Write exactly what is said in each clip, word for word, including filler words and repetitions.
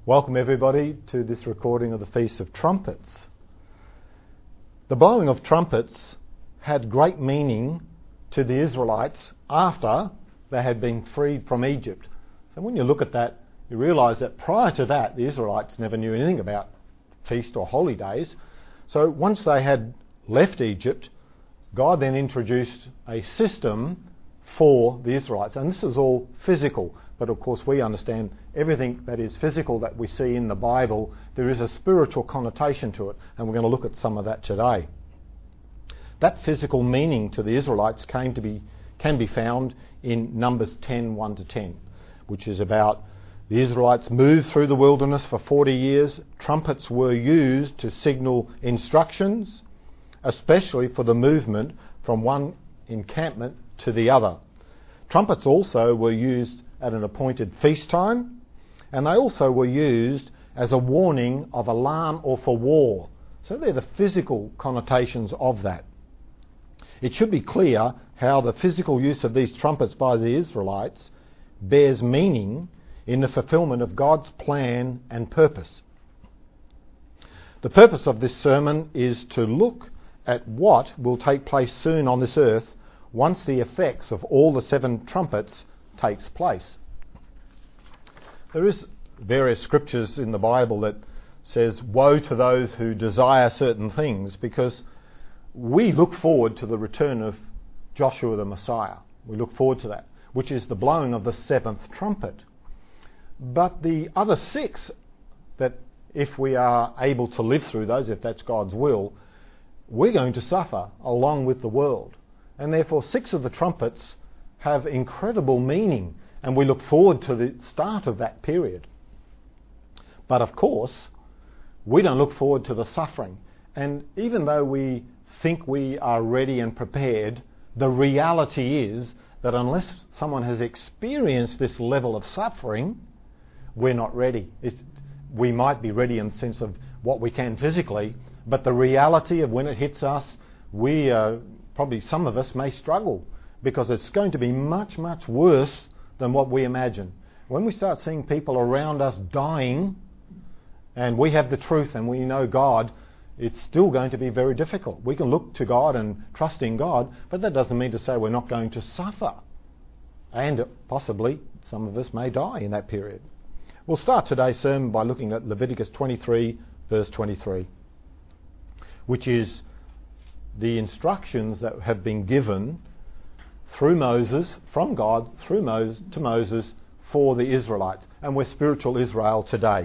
Welcome everybody to this recording of the Feast of Trumpets. The blowing of trumpets had great meaning to the Israelites after they had been freed from Egypt. So when you look at that, you realise that prior to that, the Israelites never knew anything about feast or holy days. So once they had left Egypt, God then introduced a system for the Israelites. And this is all physical. But of course we understand everything that is physical that we see in the Bible, there is a spiritual connotation to it. And we're going to look at some of that today. That physical meaning to the Israelites came to be, can be found in Numbers ten, one to ten, which is about the Israelites moved through the wilderness for forty years. Trumpets were used to signal instructions, especially for the movement from one encampment to the other. Trumpets also were used at an appointed feast time, and they also were used as a warning of alarm or for war. So they're the physical connotations of that. It should be clear how the physical use of these trumpets by the Israelites bears meaning in the fulfillment of God's plan and purpose. The purpose of this sermon is to look at what will take place soon on this earth once the effects of all the seven trumpets takes place. There is various scriptures in the Bible that says, woe to those who desire certain things, because we look forward to the return of Joshua the Messiah. We look forward to that, which is the blowing of the seventh trumpet. But the other six, that if we are able to live through those, if that's God's will, we're going to suffer along with the world. And therefore six of the trumpets have incredible meaning, and we look forward to the start of that period. But of course, we don't look forward to the suffering. And even though we think we are ready and prepared, the reality is that unless someone has experienced this level of suffering, we're not ready. It's, we might be ready in the sense of what we can physically, but the reality of when it hits us, we uh, probably some of us may struggle, because it's going to be much, much worse than what we imagine. When we start seeing people around us dying, and we have the truth and we know God, it's still going to be very difficult. We can look to God and trust in God, but that doesn't mean to say we're not going to suffer. And possibly some of us may die in that period. We'll start today's sermon by looking at Leviticus twenty-three, verse twenty-three, which is the instructions that have been given through Moses, from God, through Moses to Moses for the Israelites. And we're spiritual Israel today.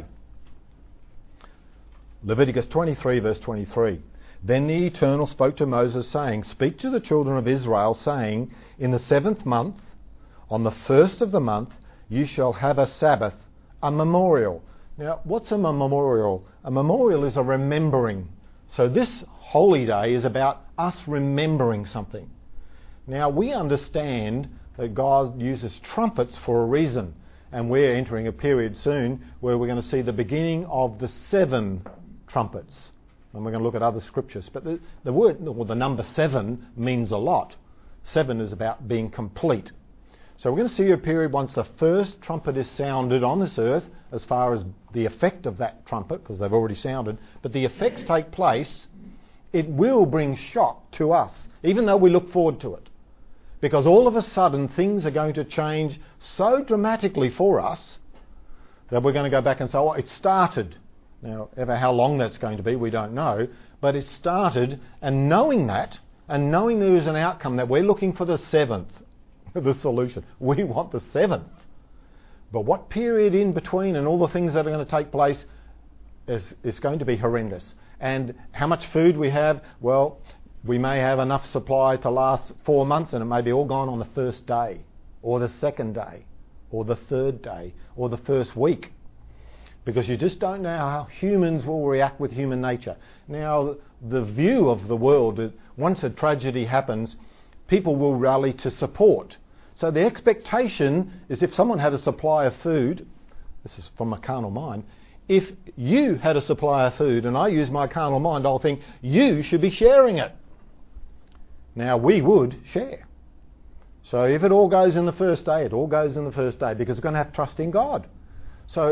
Leviticus twenty-three, verse twenty-three. Then the Eternal spoke to Moses, saying, speak to the children of Israel, saying, in the seventh month, on the first of the month, you shall have a Sabbath, a memorial. Now, what's a memorial? A memorial is a remembering. So this holy day is about us remembering something. Now, we understand that God uses trumpets for a reason, and we're entering a period soon where we're going to see the beginning of the seven trumpets. And we're going to look at other scriptures. But the, the word, or the number seven, means a lot. Seven is about being complete. So we're going to see a period once the first trumpet is sounded on this earth, as far as the effect of that trumpet, because they've already sounded, but the effects take place, it will bring shock to us, even though we look forward to it. Because all of a sudden things are going to change so dramatically for us that we're going to go back and say, oh, it started. Now, ever how long that's going to be, we don't know. But it started, and knowing that, and knowing there is an outcome, that we're looking for the seventh, the solution. We want the seventh. But what period in between and all the things that are going to take place is, is going to be horrendous. And how much food we have, well, we may have enough supply to last four months and it may be all gone on the first day, or the second day, or the third day, or the first week. Because you just don't know how humans will react with human nature. Now, the view of the world, once a tragedy happens, people will rally to support. So the expectation is, if someone had a supply of food, this is from a carnal mind, if you had a supply of food and I use my carnal mind, I'll think you should be sharing it. Now, we would share. So if it all goes in the first day, it all goes in the first day, because we're going to have trust in God. So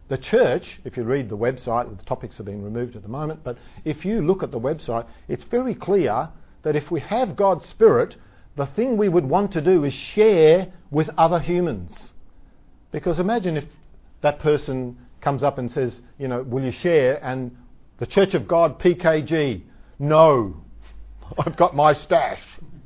the church, if you read the website, the topics have been removed at the moment, but if you look at the website, it's very clear that if we have God's Spirit, the thing we would want to do is share with other humans. Because imagine if that person comes up and says, you know, will you share? And the Church of God, P K G, no, I've got my stash.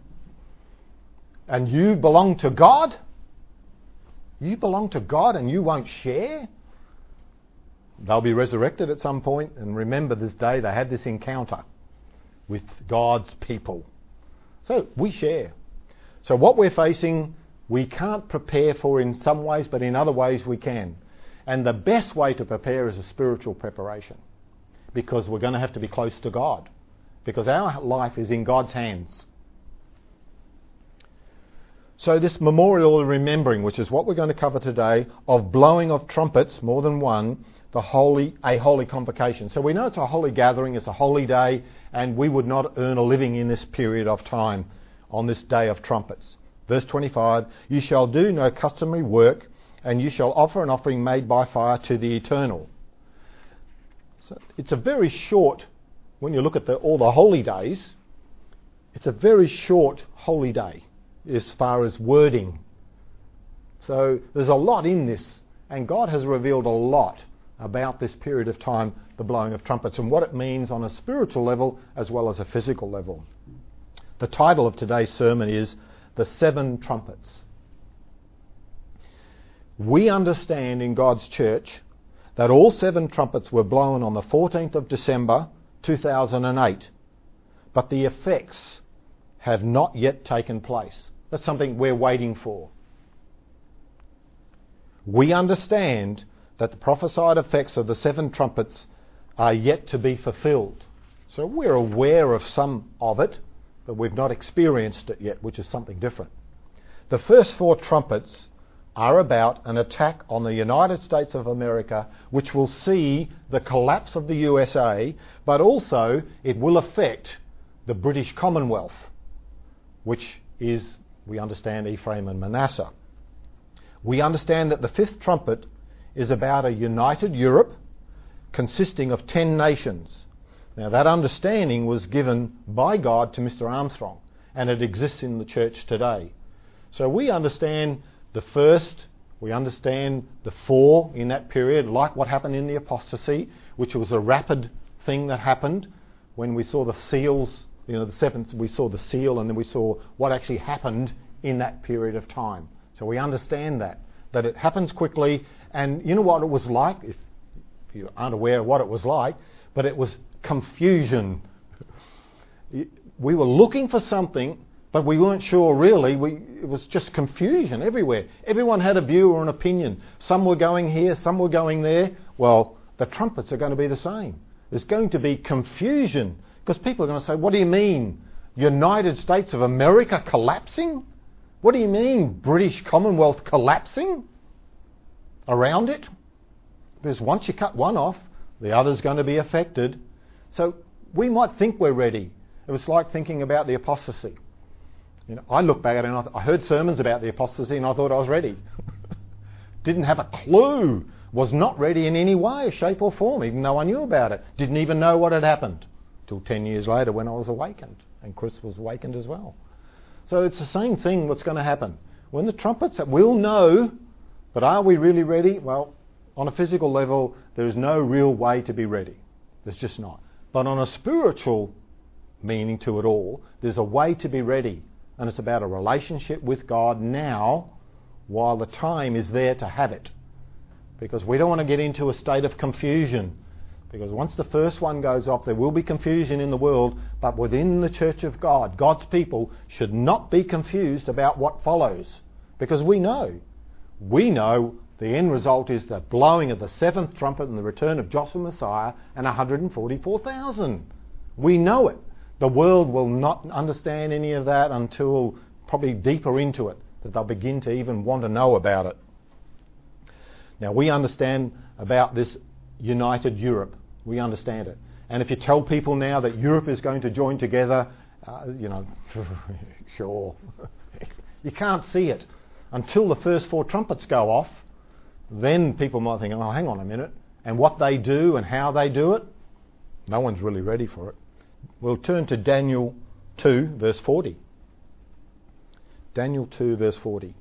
And you belong to God? You belong to God and you won't share? They'll be resurrected at some point, and remember this day they had this encounter with God's people. So we share. So what we're facing, we can't prepare for in some ways, but in other ways we can. And the best way to prepare is a spiritual preparation, because we're going to have to be close to God, because our life is in God's hands. So this memorial remembering, which is what we're going to cover today, of blowing of trumpets, more than one, the holy, a holy convocation. So we know it's a holy gathering, it's a holy day, and we would not earn a living in this period of time on this day of trumpets. Verse twenty-five, you shall do no customary work, and you shall offer an offering made by fire to the Eternal. So it's a very short, when you look at the, all the holy days, it's a very short holy day as far as wording. So there's a lot in this, and God has revealed a lot about this period of time, the blowing of trumpets, and what it means on a spiritual level as well as a physical level. The title of today's sermon is The Seven Trumpets. We understand in God's church that all seven trumpets were blown on the fourteenth of December two thousand eight, but the effects have not yet taken place. That's something we're waiting for. We understand that the prophesied effects of the seven trumpets are yet to be fulfilled. So we're aware of some of it, but we've not experienced it yet, which is something different. The first four trumpets are about an attack on the United States of America, which will see the collapse of the U S A, but also it will affect the British Commonwealth, which is, we understand, Ephraim and Manasseh. We understand that the fifth trumpet is about a united Europe consisting of ten nations. Now that understanding was given by God to Mister Armstrong, and it exists in the church today. So we understand the first, we understand the four in that period, like what happened in the apostasy, which was a rapid thing that happened when we saw the seals, you know, the seventh, we saw the seal, and then we saw what actually happened in that period of time. So we understand that, that it happens quickly. And you know what it was like, if you aren't aware of what it was like, but it was confusion. We were looking for something, but we weren't sure really. We, it was just confusion everywhere. Everyone had a view or an opinion. Some were going here, some were going there. Well, the trumpets are going to be the same. There's going to be confusion, because people are going to say, what do you mean? United States of America collapsing? What do you mean British Commonwealth collapsing around it? Because once you cut one off, the other's going to be affected. So we might think we're ready. It was like thinking about the apostasy. You know, I look back at it and I, th- I heard sermons about the apostasy and I thought I was ready. Didn't have a clue. Was not ready in any way, shape or form, even though I knew about it. Didn't even know what had happened till ten years later when I was awakened, and Chris was awakened as well. So it's the same thing what's going to happen. When the trumpets, we'll know, but are we really ready? Well, on a physical level, there is no real way to be ready. There's just not. But on a spiritual meaning to it all, there's a way to be ready. And it's about a relationship with God now, while the time is there to have it. Because we don't want to get into a state of confusion. Because once the first one goes off, there will be confusion in the world, but within the church of God, God's people should not be confused about what follows. Because we know, we know the end result is the blowing of the seventh trumpet and the return of Joshua Messiah and one hundred forty-four thousand. We know it. The world will not understand any of that until probably deeper into it, that they'll begin to even want to know about it. Now we understand about this united Europe. We understand it. And if you tell people now that Europe is going to join together, uh, you know, sure. You can't see it. Until the first four trumpets go off, then people might think, oh, hang on a minute, and what they do and how they do it, no one's really ready for it. We'll turn to Daniel two, verse forty. Daniel two, verse forty.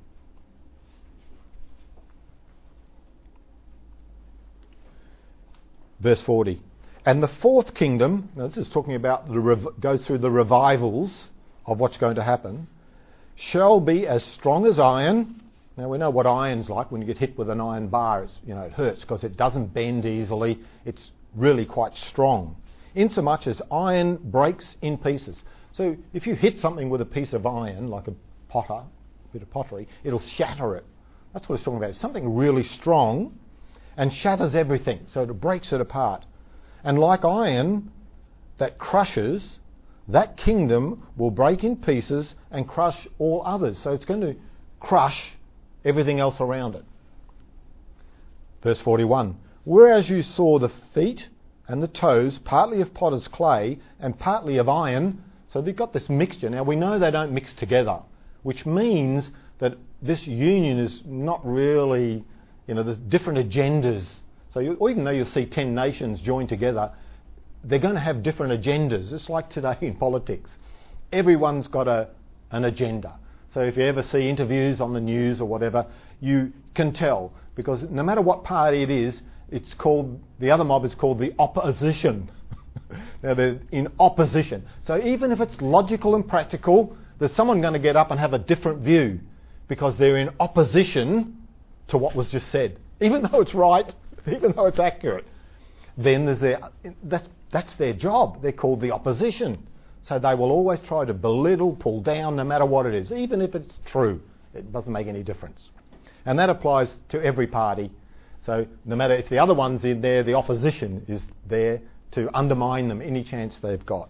Verse forty. And the fourth kingdom, now this is talking about, the rev- goes through the revivals of what's going to happen, shall be as strong as iron. Now we know what iron's like. When you get hit with an iron bar, it's, you know, it hurts because it doesn't bend easily. It's really quite strong, insomuch as iron breaks in pieces. So if you hit something with a piece of iron, like a potter, a bit of pottery, it'll shatter it. That's what it's talking about. It's something really strong and shatters everything. So it breaks it apart. And like iron that crushes, that kingdom will break in pieces and crush all others. So it's going to crush everything else around it. Verse forty-one. Whereas you saw the feet and the toes, partly of potter's clay and partly of iron, so they've got this mixture. Now we know they don't mix together, which means that this union is not really, you know, there's different agendas. So you, even though you'll see ten nations joined together, they're going to have different agendas. It's like today in politics. Everyone's got a, an agenda. So if you ever see interviews on the news or whatever, you can tell, because no matter what party it is, it's called, the other mob is called the opposition. Now they're in opposition. So even if it's logical and practical, there's someone going to get up and have a different view because they're in opposition to what was just said. Even though it's right, even though it's accurate, then there's their, that's, that's their job. They're called the opposition. So they will always try to belittle, pull down, no matter what it is, even if it's true. It doesn't make any difference. And that applies to every party. So no matter if the other one's in there, the opposition is there to undermine them any chance they've got.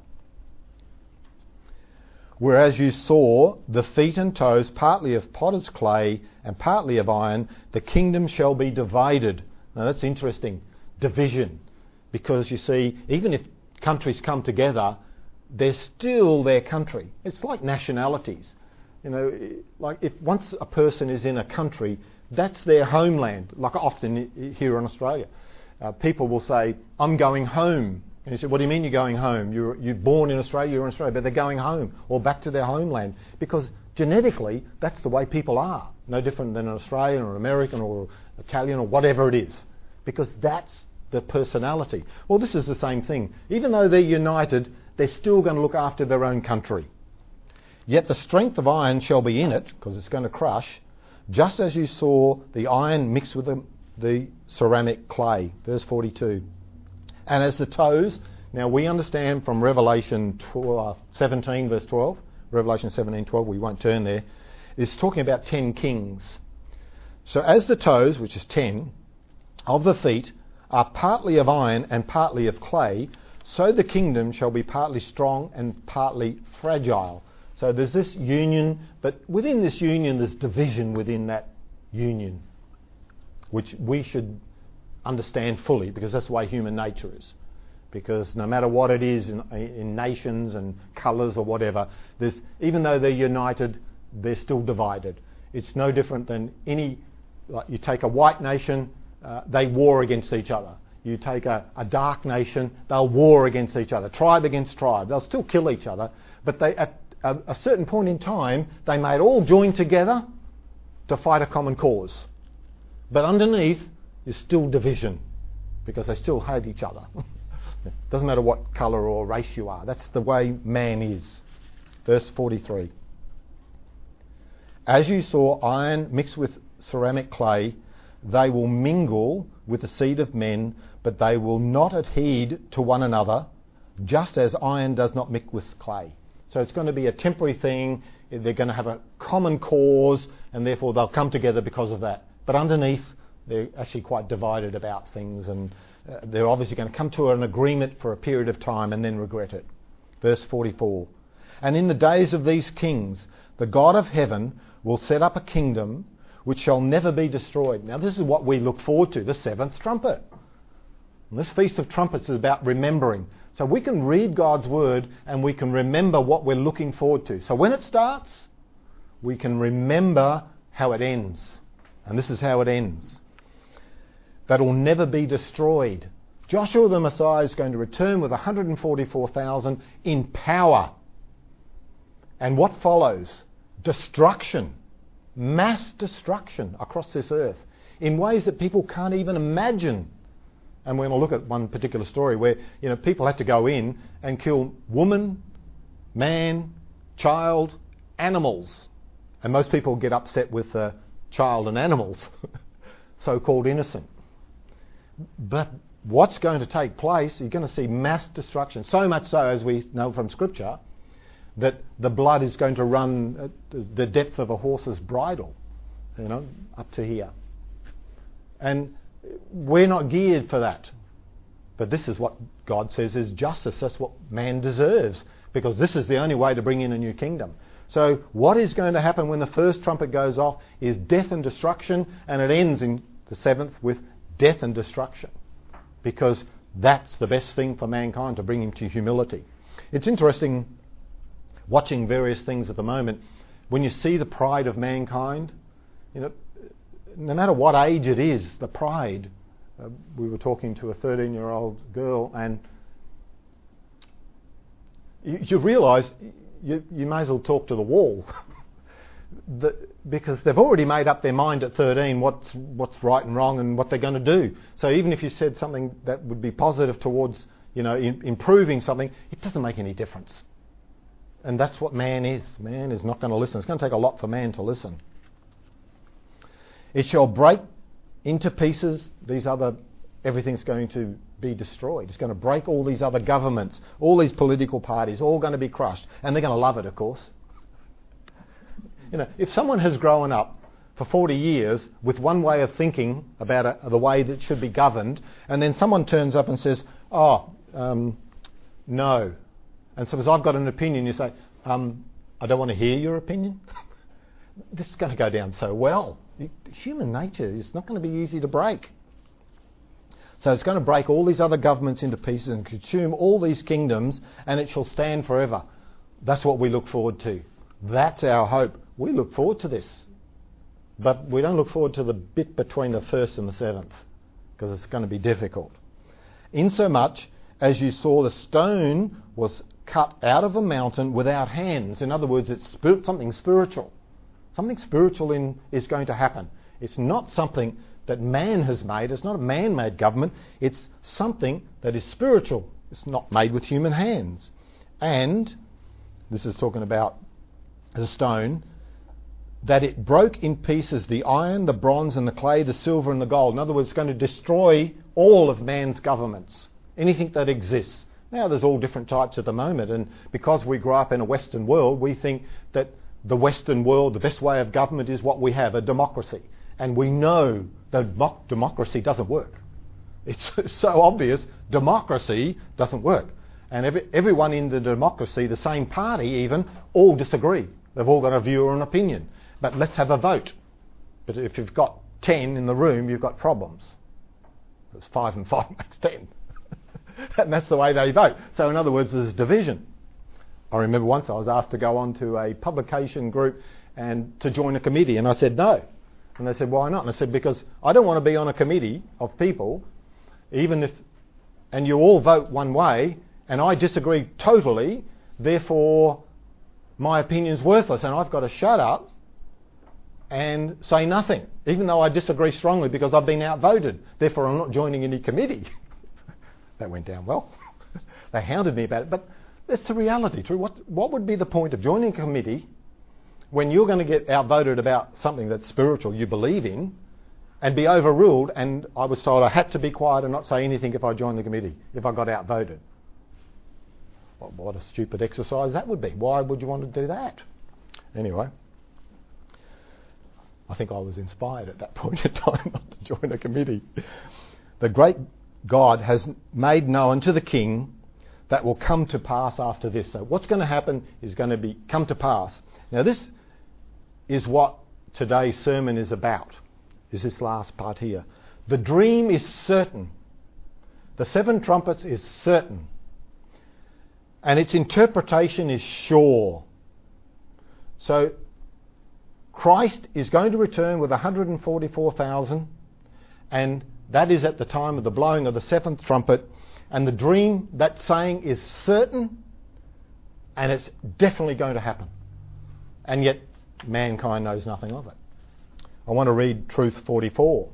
Whereas you saw the feet and toes partly of potter's clay and partly of iron, the kingdom shall be divided. Now that's interesting, division. Because you see, even if countries come together, they're still their country. It's like nationalities. You know, like if once a person is in a country, that's their homeland. Like often here in Australia, uh, people will say, I'm going home. And you say, what do you mean you're going home? You're, you're born in Australia, you're in Australia, but they're going home or back to their homeland. Because genetically, that's the way people are. No different than an Australian or American or Italian or whatever it is. Because that's the personality. Well, this is the same thing. Even though they're united, they're still going to look after their own country. Yet the strength of iron shall be in it, because it's going to crush, just as you saw the iron mixed with the, the ceramic clay. Verse forty-two. And as the toes, now we understand from Revelation twelve, seventeen verse twelve, Revelation seventeen twelve, we won't turn there, is talking about ten kings. So as the toes, which is ten, of the feet are partly of iron and partly of clay, so the kingdom shall be partly strong and partly fragile. So there's this union, but within this union there's division within that union, which we should understand fully, because that's the way human nature is. Because no matter what it is in, in nations and colours or whatever, there's, even though they're united, they're still divided. It's no different than any, like you take a white nation, uh, they war against each other. You take a, a dark nation, they'll war against each other. Tribe against tribe. They'll still kill each other, but they, at a, a certain point in time, they may all join together to fight a common cause. But underneath is still division, because they still hate each other. Doesn't matter what colour or race you are. That's the way man is. Verse forty-three. As you saw iron mixed with ceramic clay, they will mingle with the seed of men, but they will not adhere to one another, just as iron does not mix with clay. So it's going to be a temporary thing. They're going to have a common cause, and therefore they'll come together because of that. But underneath, they're actually quite divided about things, and uh, they're obviously going to come to an agreement for a period of time and then regret it. Verse forty-four. And in the days of these kings, the God of heaven will set up a kingdom which shall never be destroyed. Now this is what we look forward to, the seventh trumpet. And this Feast of Trumpets is about remembering. So we can read God's word and we can remember what we're looking forward to. So when it starts, we can remember how it ends. And this is how it ends. that will never be destroyed. Joshua the Messiah is going to return with one hundred forty-four thousand in power. And what follows? Destruction. Mass destruction across this earth in ways that people can't even imagine. And we're going to look at one particular story where, you know, people had to go in and kill woman, man, child, animals. And most people get upset with uh, child and animals, so-called innocent. But what's going to take place, you're going to see mass destruction. So much so, as we know from Scripture, that the blood is going to run at the depth of a horse's bridle, you know, up to here. And we're not geared for that. But this is what God says is justice. That's what man deserves, because this is the only way to bring in a new kingdom. So what is going to happen when the first trumpet goes off is death and destruction, and it ends in the seventh with death and destruction, because that's the best thing for mankind, to bring him to humility. It's interesting watching various things at the moment. When you see the pride of mankind, you know, no matter what age it is, the pride. Uh, we were talking to a thirteen-year-old girl, and you, you realise you, you may as well talk to the wall. the, because they've already made up their mind at thirteen what's what's right and wrong and what they're going to do. So even if you said something that would be positive towards, you know, in, improving something, it doesn't make any difference. And that's what man is. Man is not going to listen. It's going to take a lot for man to listen. It shall break into pieces. These other, everything's going to be destroyed. It's going to break all these other governments, all these political parties, all going to be crushed. And they're going to love it, of course. You know, if someone has grown up for forty years with one way of thinking about a, the way that it should be governed, and then someone turns up and says, oh, um, no. And suppose I've got an opinion, you say, um, I don't want to hear your opinion. This is going to go down so well. Human nature is not going to be easy to break. So it's going to break all these other governments into pieces and consume all these kingdoms, and it shall stand forever. That's what we look forward to. That's our hope. We look forward to this. But we don't look forward to the bit between the first and the seventh, because it's going to be difficult. Insomuch as you saw the stone was cut out of a mountain without hands. In other words, it's spir- something spiritual. Something spiritual in, is going to happen. It's not something that man has made. It's not a man-made government. It's something that is spiritual. It's not made with human hands. And, this is talking about the stone, that it broke in pieces the iron, the bronze and the clay, the silver and the gold. In other words, it's going to destroy all of man's governments, anything that exists. Now, there's all different types at the moment, and because we grew up in a Western world, we think that the Western world, the best way of government is what we have, a democracy. And we know that democracy doesn't work. It's so obvious, democracy doesn't work. And every, everyone in the democracy, the same party even, all disagree. They've all got a view or an opinion. But let's have a vote. But if you've got ten in the room, you've got problems. It's five and five makes ten. And that's the way they vote. So in other words, there's division. I remember once I was asked to go on to a publication group and to join a committee, and I said no. And they said, why not? And I said, because I don't want to be on a committee of people, even if, and you all vote one way, and I disagree totally, therefore my opinion's worthless, and I've got to shut up and say nothing, even though I disagree strongly because I've been outvoted. Therefore I'm not joining any committee. That went down well. They hounded me about it, but that's the reality. True. What, what would be the point of joining a committee when you're going to get outvoted about something that's spiritual you believe in and be overruled? And I was told I had to be quiet and not say anything if I joined the committee, if I got outvoted. Well, what a stupid exercise that would be. Why would you want to do that? Anyway, I think I was inspired at that point in time not to join a committee. The great God has made known to the king that will come to pass after this. So what's going to happen is going to be come to pass. Now this is what today's sermon is about, is this last part here. The dream is certain. The seven trumpets is certain. And its interpretation is sure. So Christ is going to return with one hundred forty-four thousand, and That is at the time of the blowing of the seventh trumpet. And the dream, that saying is certain, and it's definitely going to happen. And yet mankind knows nothing of it. I want to read Truth forty-four.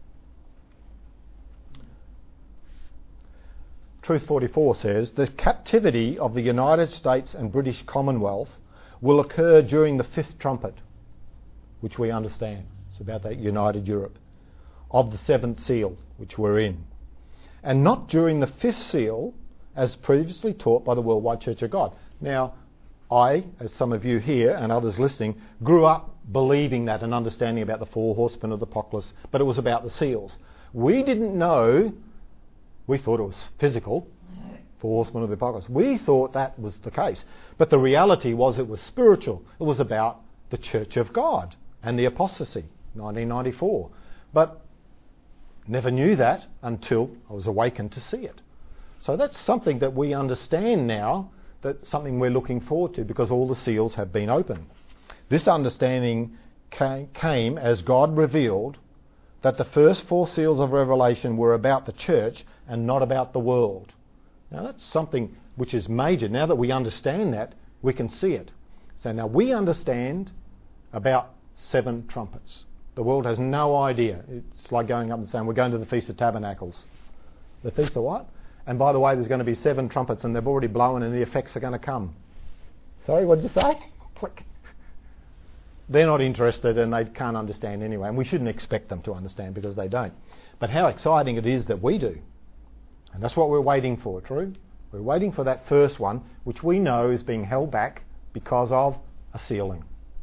Truth forty-four says, the captivity of the United States and British Commonwealth will occur during the fifth trumpet, which we understand. It's about that united Europe, of the seventh seal, which we're in. And not during the fifth seal, as previously taught by the Worldwide Church of God. Now, I, as some of you here and others listening, grew up believing that and understanding about the four horsemen of the apocalypse, but it was about the seals. We didn't know, we thought it was physical, four horsemen of the apocalypse. We thought that was the case. But the reality was it was spiritual. It was about the Church of God and the apostasy, nineteen ninety-four. But never knew that until I was awakened to see it. So that's something that we understand now, that's something we're looking forward to because all the seals have been opened. This understanding came as God revealed that the first four seals of Revelation were about the church and not about the world. Now that's something which is major. Now that we understand that, we can see it. So now we understand about seven trumpets. The world has no idea. It's like going up and saying, we're going to the Feast of Tabernacles. The Feast of what? And by the way, there's going to be seven trumpets and they've already blown and the effects are going to come. Sorry, what did you say? Click. They're not interested and they can't understand anyway. And we shouldn't expect them to understand because they don't. But how exciting it is that we do. And that's what we're waiting for, true? We're waiting for that first one, which we know is being held back because of a sealing.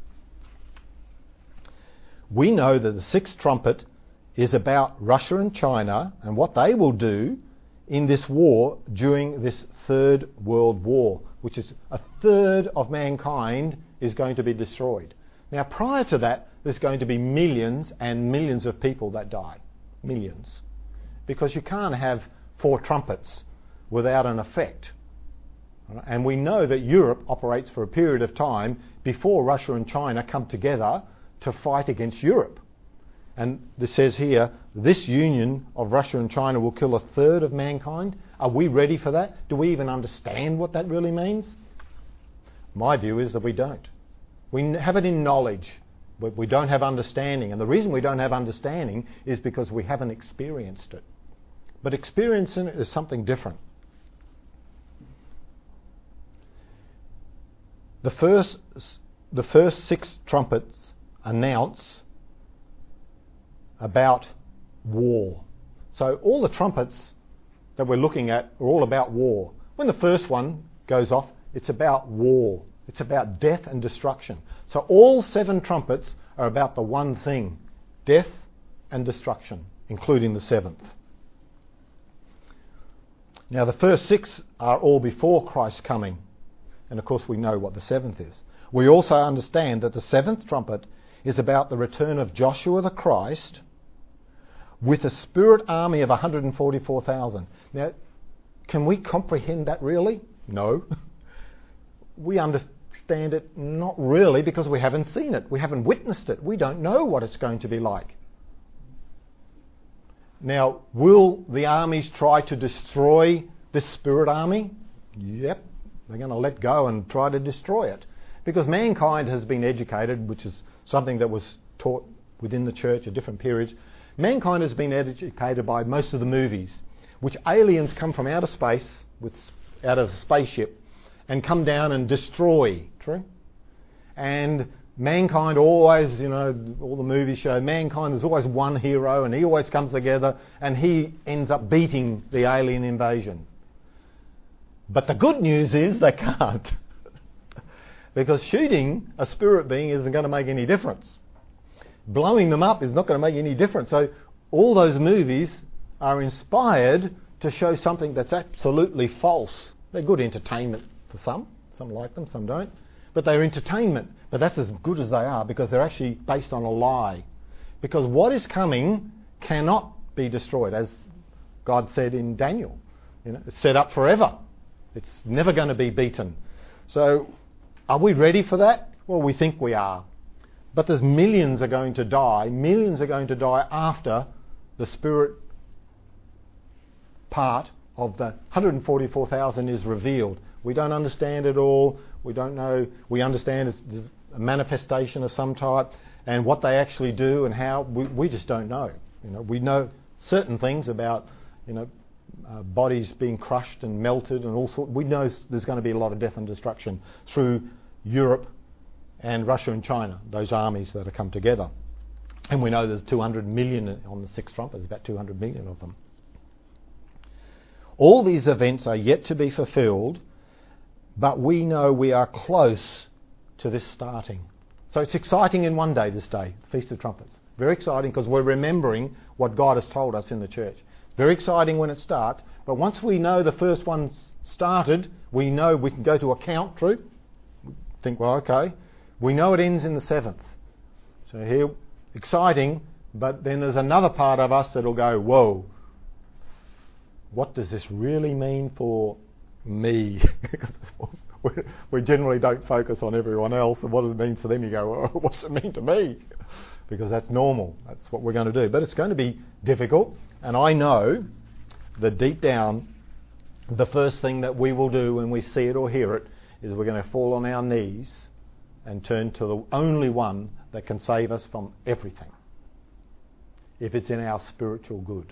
We know that the sixth trumpet is about Russia and China and what they will do in this war during this third world war, which is a third of mankind is going to be destroyed. Now, prior to that, there's going to be millions and millions of people that die. Millions. Because you can't have four trumpets without an effect. And we know that Europe operates for a period of time before Russia and China come together to fight against Europe. And this says here, this union of Russia and China will kill a third of mankind. Are we ready for that? Do we even understand what that really means? My view is that we don't. We have it in knowledge, but we don't have understanding. And the reason we don't have understanding is because we haven't experienced it. But experiencing it is something different. The first, the first six trumpets announce about war. So all the trumpets that we're looking at are all about war. When the first one goes off, it's about war. It's about death and destruction. So all seven trumpets are about the one thing, death and destruction, including the seventh. Now the first six are all before Christ's coming. And of course we know what the seventh is. We also understand that the seventh trumpet is about the return of Joshua the Christ with a spirit army of one hundred forty-four thousand. Now, can we comprehend that really? No. We understand it not really because we haven't seen it. We haven't witnessed it. We don't know what it's going to be like. Now, will the armies try to destroy this spirit army? Yep. They're going to let go and try to destroy it. Because mankind has been educated, which is something that was taught within the church at different periods. Mankind has been educated by most of the movies, which aliens come from outer space, with, out of a spaceship, and come down and destroy. True? And mankind always, you know, all the movies show mankind, there's always one hero and he always comes together and he ends up beating the alien invasion. But the good news is they can't. Because shooting a spirit being isn't going to make any difference. Blowing them up is not going to make any difference. So all those movies are inspired to show something that's absolutely false. They're good entertainment for some. Some like them, some don't. But they're entertainment. But that's as good as they are because they're actually based on a lie. Because what is coming cannot be destroyed, as God said in Daniel. You know, it's set up forever. It's never going to be beaten. So are we ready for that? Well, we think we are. But there's millions are going to die. Millions are going to die after the spirit part of the one hundred forty-four thousand is revealed. We don't understand it all. We don't know. We understand it's a manifestation of some type, and what they actually do and how, we, we just don't know. You know, we know certain things about, you know, uh, bodies being crushed and melted and all sorts. We know there's going to be a lot of death and destruction through Europe and Russia and China, those armies that have come together. And we know there's two hundred million on the sixth trumpet. There's about two hundred million of them. All these events are yet to be fulfilled, but we know we are close to this starting. So it's exciting in one day, this day, the Feast of Trumpets. Very exciting because we're remembering what God has told us in the church. It's very exciting when it starts, but once we know the first one started, we know we can go to account through. Think, well, okay. We know it ends in the seventh. So here, exciting, but then there's another part of us that'll go, whoa, what does this really mean for me? We generally don't focus on everyone else and what does it mean to them. You go, well, what does it mean to me? Because that's normal. That's what we're going to do. But it's going to be difficult. And I know that deep down, the first thing that we will do when we see it or hear it is we're going to fall on our knees and turn to the only one that can save us from everything, if it's in our spiritual good.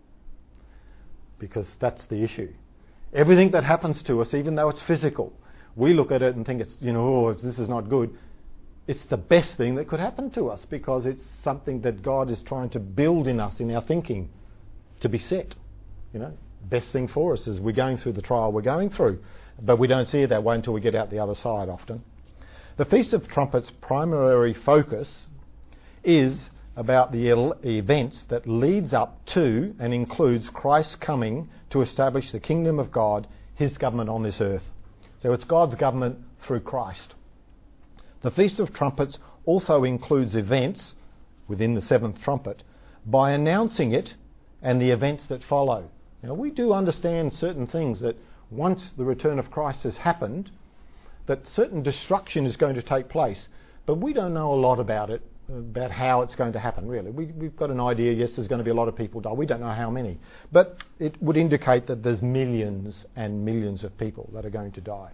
Because that's the issue. Everything that happens to us, even though it's physical, we look at it and think it's, you know, oh, this is not good. It's the best thing that could happen to us because it's something that God is trying to build in us, in our thinking, to be set. You know, best thing for us is we're going through the trial we're going through, but we don't see it that way until we get out the other side often. The Feast of Trumpets' primary focus is about the el- events that leads up to and includes Christ's coming to establish the kingdom of God, his government on this earth. So it's God's government through Christ. The Feast of Trumpets also includes events within the seventh trumpet by announcing it and the events that follow. Now, we do understand certain things, that once the return of Christ has happened, that certain destruction is going to take place. But we don't know a lot about it, about how it's going to happen, really. We, we've got an idea, yes, there's going to be a lot of people die. We don't know how many. But it would indicate that there's millions and millions of people that are going to die.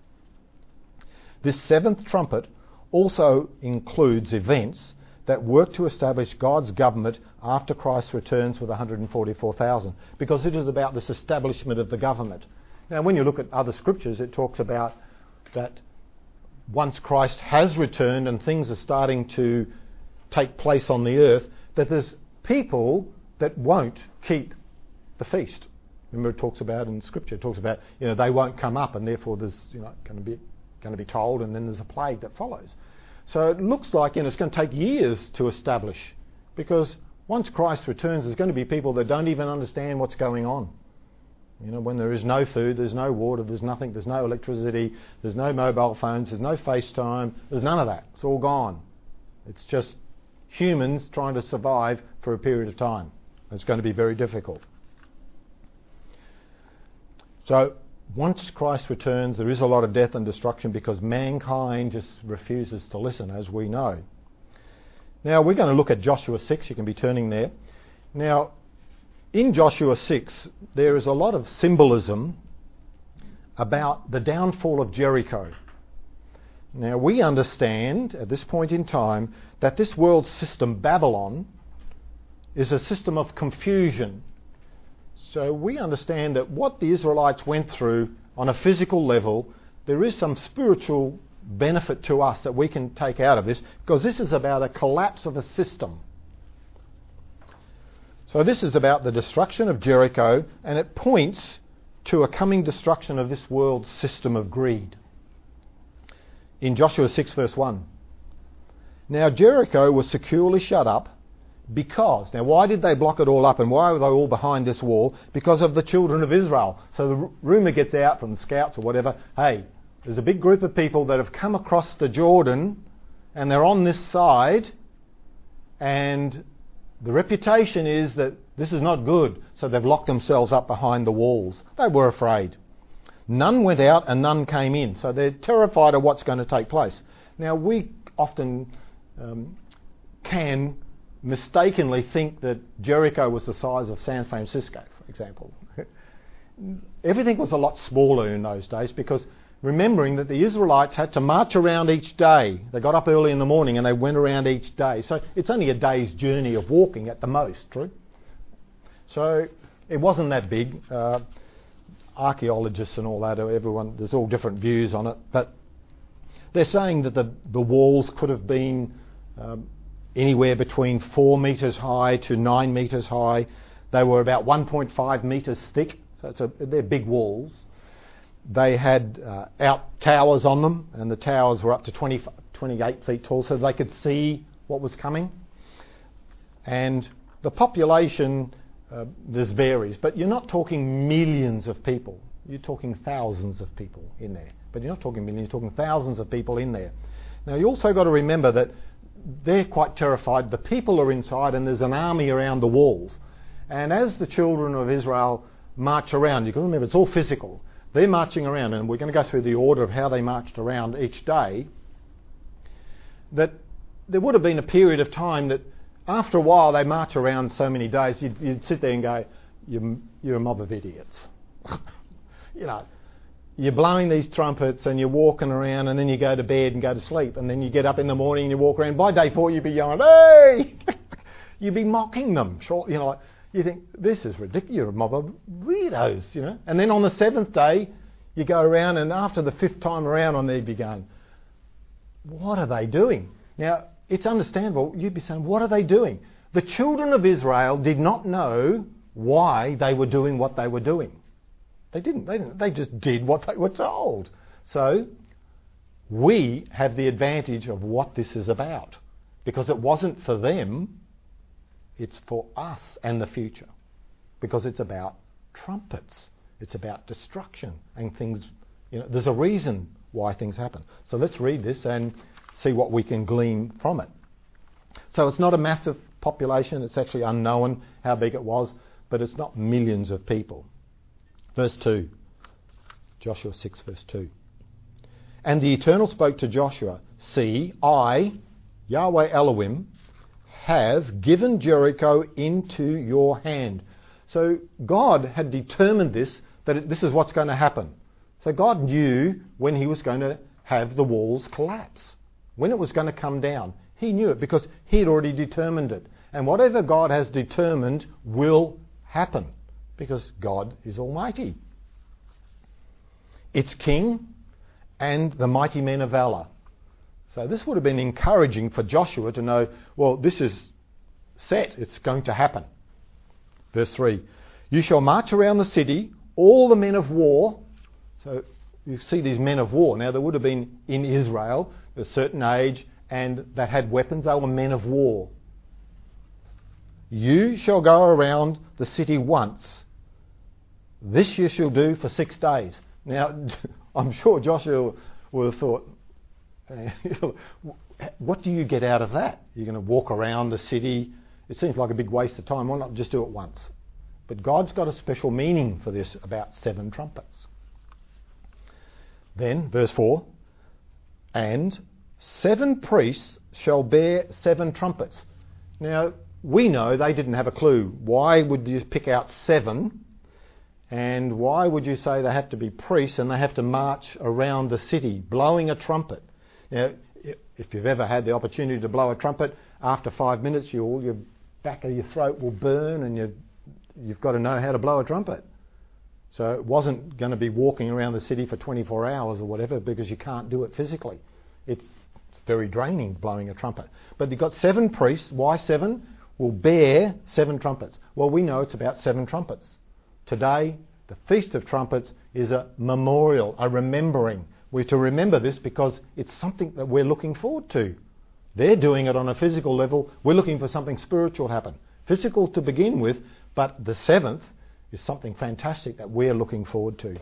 This seventh trumpet also includes events that work to establish God's government after Christ returns with one hundred forty-four thousand, because it is about this establishment of the government. Now, when you look at other scriptures, it talks about that once Christ has returned and things are starting to take place on the earth, that there's people that won't keep the feast. Remember, it talks about in Scripture, it talks about, you know, they won't come up, and therefore there's, you know, going to be going to be told, and then there's a plague that follows. So it looks like, you know, it's going to take years to establish, because once Christ returns, there's going to be people that don't even understand what's going on. You know, when there is no food, there's no water, there's nothing, there's no electricity, there's no mobile phones, there's no FaceTime, there's none of that. It's all gone. It's just humans trying to survive for a period of time. It's going to be very difficult. So once Christ returns, there is a lot of death and destruction because mankind just refuses to listen, as we know. Now, we're going to look at Joshua six. You can be turning there. Now, in Joshua six, there is a lot of symbolism about the downfall of Jericho. Now, we understand at this point in time that this world system, Babylon, is a system of confusion. So we understand that what the Israelites went through on a physical level, there is some spiritual benefit to us that we can take out of this, because this is about a collapse of a system. So this is about the destruction of Jericho, and it points to a coming destruction of this world system of greed. In Joshua six verse one, now Jericho was securely shut up because, now why did they block it all up and why were they all behind this wall? Because of the children of Israel. So the r- rumour gets out from the scouts or whatever, hey, there's a big group of people that have come across the Jordan and they're on this side, and the reputation is that this is not good, so they've locked themselves up behind the walls. They were afraid. None went out and none came in, so they're terrified of what's going to take place. Now, we often um, can mistakenly think that Jericho was the size of San Francisco, for example. everything was a lot smaller in those days, because remembering that the Israelites had to march around each day. They got up early in the morning and they went around each day. So it's only a day's journey of walking at the most, true? So it wasn't that big. Uh, archaeologists and all that, everyone, there's all different views on it, but they're saying that the, the walls could have been um, anywhere between four metres high to nine metres high. They were about one point five metres thick, so it's a, they're big walls. They had uh, out towers on them, and the towers were up to twenty, twenty-eight feet tall, so they could see what was coming. And the population, uh, this varies, but you're not talking millions of people. You're talking thousands of people in there. But you're not talking millions, you're talking thousands of people in there. Now, you also got to remember that they're quite terrified. The people are inside, and there's an army around the walls. And as the children of Israel march around, you can remember it's all physical. They're marching around, and we're going to go through the order of how they marched around each day. That there would have been a period of time that after a while they march around so many days, you'd, you'd sit there and go, you're, you're a mob of idiots. You know, you're blowing these trumpets and you're walking around, and then you go to bed and go to sleep, and then you get up in the morning and you walk around. By day four you'd be yelling, hey! You'd be mocking them. You know, like, you think, this is ridiculous, you're a mob of weirdos, you know. And then on the seventh day, you go around, and after the fifth time around on there, you'd be going, what are they doing? Now, it's understandable, you'd be saying, what are they doing? The children of Israel did not know why they were doing what they were doing. They didn't, they didn't, they just did what they were told. So, we have the advantage of what this is about, because it wasn't for them, it's for us and the future, because it's about trumpets. It's about destruction and things. You know, there's a reason why things happen. So let's read this and see what we can glean from it. So it's not a massive population. It's actually unknown how big it was, but it's not millions of people. Verse two, Joshua six, verse two. And the Eternal spoke to Joshua, see, I, Yahweh Elohim, have given Jericho into your hand. So God had determined this, that it, this is what's going to happen. So God knew when he was going to have the walls collapse, when it was going to come down. He knew it because he had already determined it. And whatever God has determined will happen, because God is almighty. It's king and the mighty men of valor. So this would have been encouraging for Joshua to know, well, this is set, it's going to happen. Verse three, you shall march around the city, all the men of war. So you see these men of war. Now there would have been in Israel a certain age and that had weapons. They were men of war. You shall go around the city once. This you shall do for six days. Now I'm sure Joshua would have thought, what do you get out of that? You're going to walk around the city. It seems like a big waste of time. Why not just do it once? But God's got a special meaning for this about seven trumpets. Then, verse four, and seven priests shall bear seven trumpets. Now, we know they didn't have a clue. Why would you pick out seven? And why would you say they have to be priests and they have to march around the city blowing a trumpet? Now, if you've ever had the opportunity to blow a trumpet, after five minutes you all, your back of your throat will burn, and you, you've got to know how to blow a trumpet. So it wasn't going to be walking around the city for twenty-four hours or whatever, because you can't do it physically. It's very draining blowing a trumpet. But you've got seven priests. Why seven? Will bear seven trumpets. Well, we know it's about seven trumpets. Today, the Feast of Trumpets is a memorial, a remembering. We're to remember this because it's something that we're looking forward to. They're doing it on a physical level. We're looking for something spiritual to happen. Physical to begin with, but the seventh is something fantastic that we're looking forward to.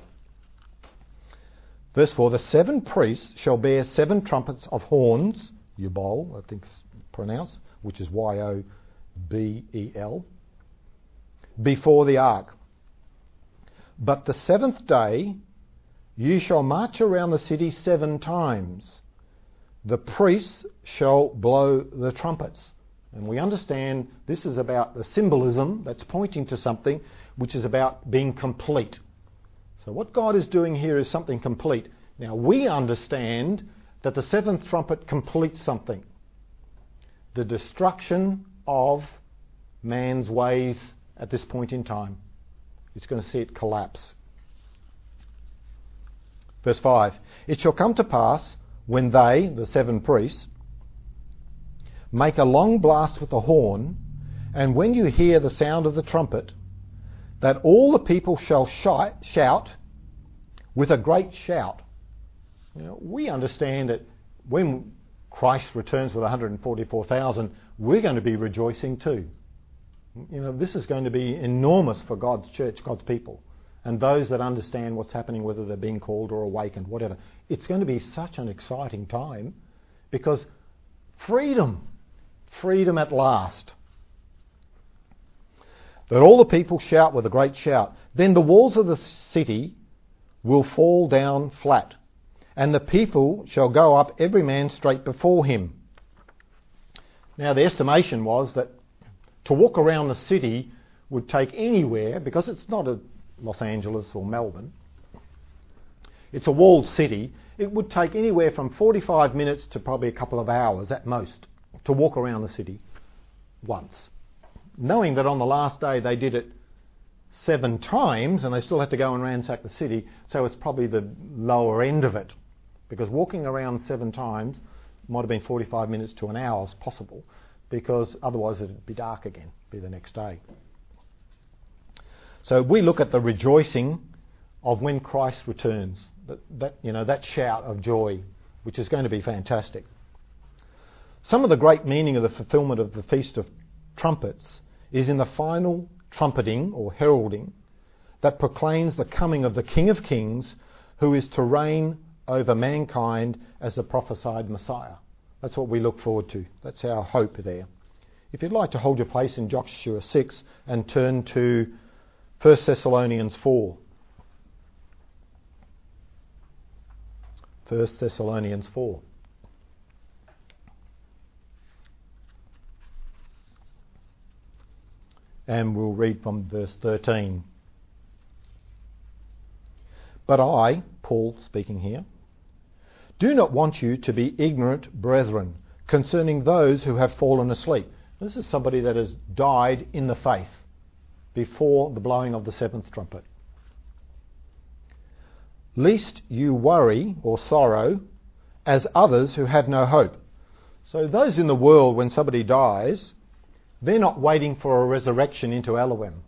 Verse four, the seven priests shall bear seven trumpets of horns, Yobel, I think it's pronounced, which is Y O B E L, before the ark. But the seventh day you shall march around the city seven times. The priests shall blow the trumpets. And we understand this is about the symbolism that's pointing to something which is about being complete. So what God is doing here is something complete. Now we understand that the seventh trumpet completes something. The destruction of man's ways at this point in time. It's going to see it collapse. Verse five. It shall come to pass when they, the seven priests, make a long blast with the horn, and when you hear the sound of the trumpet, that all the people shall shout with a great shout. You know, we understand that when Christ returns with one hundred forty-four thousand, we're going to be rejoicing too. You know, this is going to be enormous for God's church, God's people, and those that understand what's happening, whether they're being called or awakened, whatever. It's going to be such an exciting time because freedom, freedom at last. That all the people shout with a great shout. Then the walls of the city will fall down flat, and the people shall go up every man straight before him. Now the estimation was that to walk around the city would take anywhere, because it's not a Los Angeles or Melbourne, it's a walled city, it would take anywhere from forty-five minutes to probably a couple of hours at most to walk around the city once. Knowing that on the last day they did it seven times and they still had to go and ransack the city, so it's probably the lower end of it. Because walking around seven times might have been forty-five minutes to an hour as possible, because otherwise it'd be dark again, be the next day. So we look at the rejoicing of when Christ returns, that, that you know that shout of joy, which is going to be fantastic. Some of the great meaning of the fulfilment of the Feast of Trumpets is in the final trumpeting or heralding that proclaims the coming of the King of Kings, who is to reign over mankind as the prophesied Messiah. That's what we look forward to. That's our hope there. If you'd like to hold your place in Joshua six and turn to First Thessalonians four. First Thessalonians four. And we'll read from verse thirteen. But I, Paul speaking here, do not want you to be ignorant, brethren, concerning those who have fallen asleep. This is somebody that has died in the faith before the blowing of the seventh trumpet. Lest you worry or sorrow as others who have no hope. So those in the world, when somebody dies, they're not waiting for a resurrection into Elohim.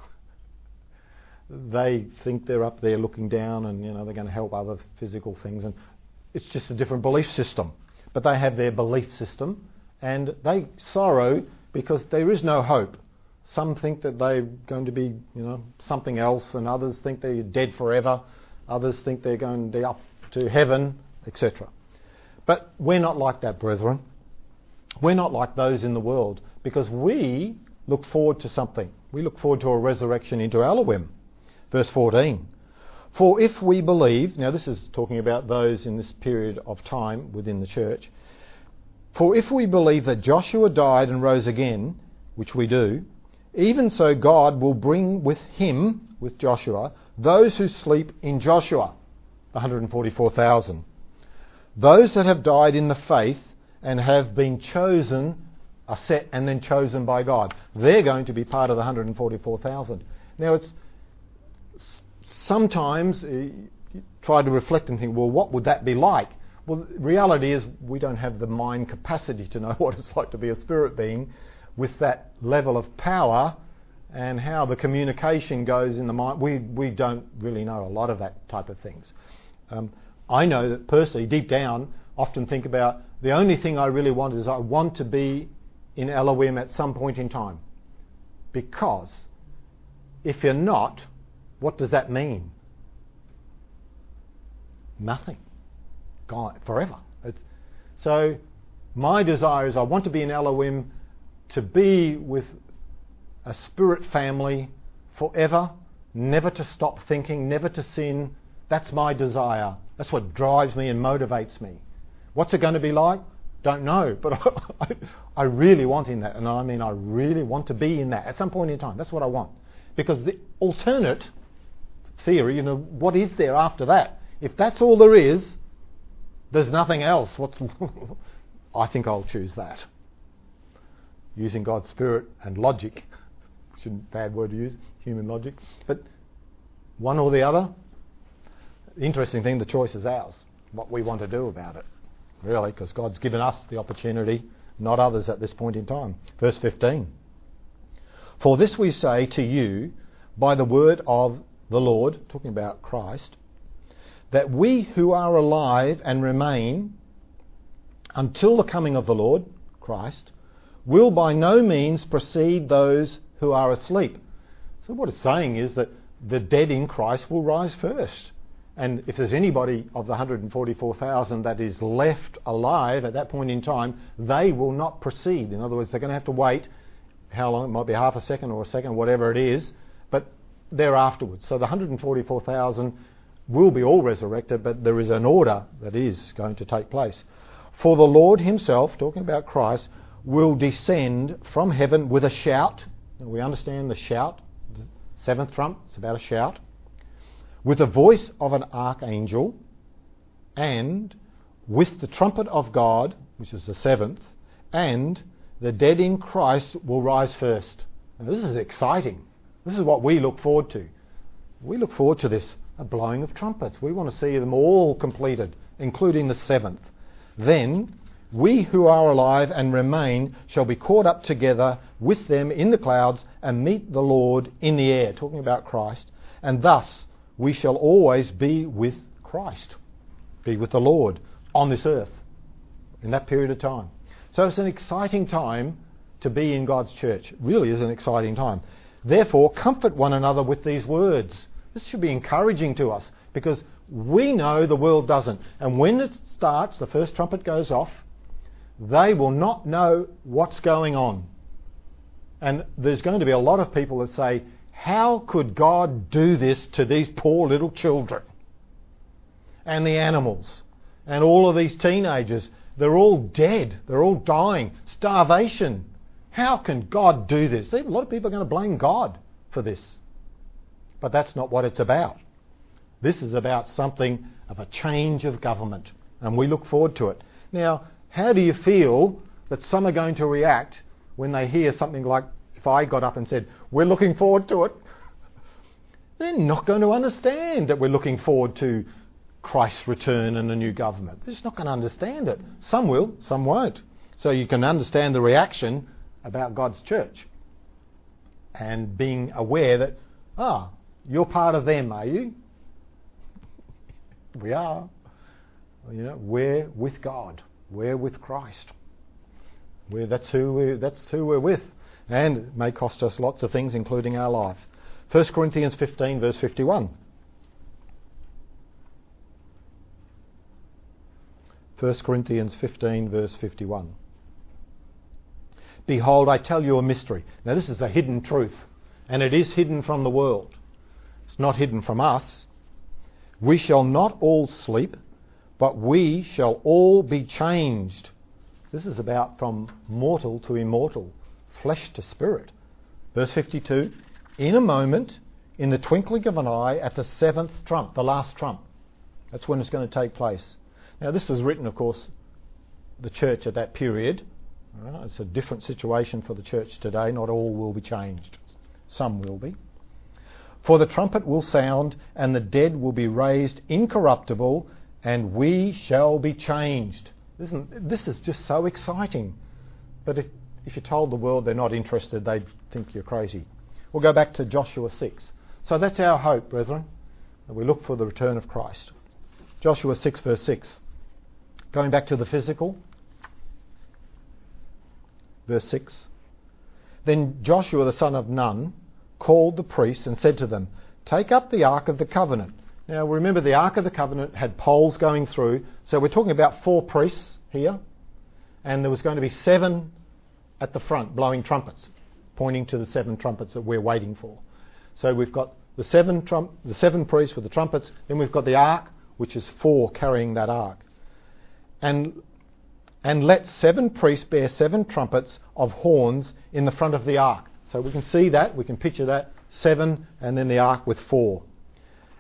They think they're up there looking down and, you know, they're going to help other physical things, and it's just a different belief system. But they have their belief system and they sorrow because there is no hope. Some think that they're going to be, you know, something else, and others think they're dead forever. Others think they're going to be up to heaven, et cetera. But we're not like that, brethren. We're not like those in the world, because we look forward to something. We look forward to a resurrection into Elohim. Verse fourteen. For if we believe, now this is talking about those in this period of time within the church, for if we believe that Joshua died and rose again, which we do, even so God will bring with him, with Joshua, those who sleep in Joshua, one hundred forty-four thousand. Those that have died in the faith and have been chosen, are set and then chosen by God. They're going to be part of the one hundred forty-four thousand. Now it's sometimes uh, you try to reflect and think, well, what would that be like? Well, the reality is we don't have the mind capacity to know what it's like to be a spirit being with that level of power, and how the communication goes in the mind. We we don't really know a lot of that type of things. Um, I know that personally, deep down, often think about the only thing I really want is I want to be in Elohim at some point in time. Because if you're not, what does that mean? Nothing. Gone forever. It's, so my desire is I want to be in Elohim, to be with a spirit family forever, never to stop thinking, never to sin. That's my desire. That's what drives me and motivates me. What's it going to be like? Don't know, but I, I really want in that, and I mean I really want to be in that at some point in time. That's what I want. Because the alternate theory, you know, what is there after that? If that's all there is, there's nothing else. What's I think I'll choose that. Using God's Spirit and logic, shouldn't bad word to use, human logic, but one or the other. The interesting thing, the choice is ours. What we want to do about it, really, because God's given us the opportunity, not others at this point in time. Verse fifteen. For this we say to you by the word of the Lord, talking about Christ, that we who are alive and remain until the coming of the Lord, Christ, will by no means precede those who are asleep. So what it's saying is that the dead in Christ will rise first. And if there's anybody of the one hundred forty-four thousand that is left alive at that point in time, they will not proceed. In other words, they're going to have to wait. How long? It might be half a second or a second, whatever it is, but they're afterwards. So the one hundred forty-four thousand will be all resurrected, but there is an order that is going to take place. For the Lord himself, talking about Christ, will descend from heaven with a shout. Now we understand the shout, the seventh trump, it's about a shout. With the voice of an archangel, and with the trumpet of God, which is the seventh, and the dead in Christ will rise first. And this is exciting. This is what we look forward to. We look forward to this, a blowing of trumpets. We want to see them all completed, including the seventh. Then we who are alive and remain shall be caught up together with them in the clouds and meet the Lord in the air, talking about Christ, and thus we shall always be with Christ, be with the Lord on this earth in that period of time. So it's an exciting time to be in God's church. It really is an exciting time. Therefore, comfort one another with these words. This should be encouraging to us because we know the world doesn't. And when it starts, the first trumpet goes off, they will not know what's going on. And there's going to be a lot of people that say, how could God do this to these poor little children? And the animals. And all of these teenagers. They're all dead. They're all dying. Starvation. How can God do this? A lot of people are going to blame God for this. But that's not what it's about. This is about something of a change of government. And we look forward to it. Now, how do you feel that some are going to react when they hear something like, if I got up and said, we're looking forward to it? They're not going to understand that we're looking forward to Christ's return and a new government. They're just not going to understand it. Some will, some won't. So you can understand the reaction about God's church and being aware that, ah, you're part of them, are you? We are. You know, we're with God. We're with Christ. We're, that's who we're, that's who we're with. And it may cost us lots of things, including our life. First Corinthians fifteen, verse fifty-one. First Corinthians fifteen, verse fifty-one. Behold, I tell you a mystery. Now this is a hidden truth, and it is hidden from the world. It's not hidden from us. We shall not all sleep, but we shall all be changed. This is about from mortal to immortal, flesh to spirit. Verse fifty-two, in a moment, in the twinkling of an eye, at the seventh trump, the last trump. That's when it's going to take place. Now this was written, of course, the church at that period. Right? It's a different situation for the church today. Not all will be changed. Some will be. For the trumpet will sound, and the dead will be raised incorruptible, and we shall be changed. Isn't, this is just so exciting. But if, if you told the world they're not interested, they'd think you're crazy. We'll go back to Joshua six. So that's our hope, brethren, that we look for the return of Christ. Joshua six, verse six. Going back to the physical. Verse six. Then Joshua the son of Nun called the priests and said to them, take up the Ark of the Covenant. Now remember, the Ark of the Covenant had poles going through, so we're talking about four priests here, and there was going to be seven at the front blowing trumpets, pointing to the seven trumpets that we're waiting for. So we've got the seven trump, the seven priests with the trumpets, then we've got the Ark, which is four carrying that Ark. And and let seven priests bear seven trumpets of horns in the front of the Ark. So we can see that, we can picture that, seven, and then the Ark with four.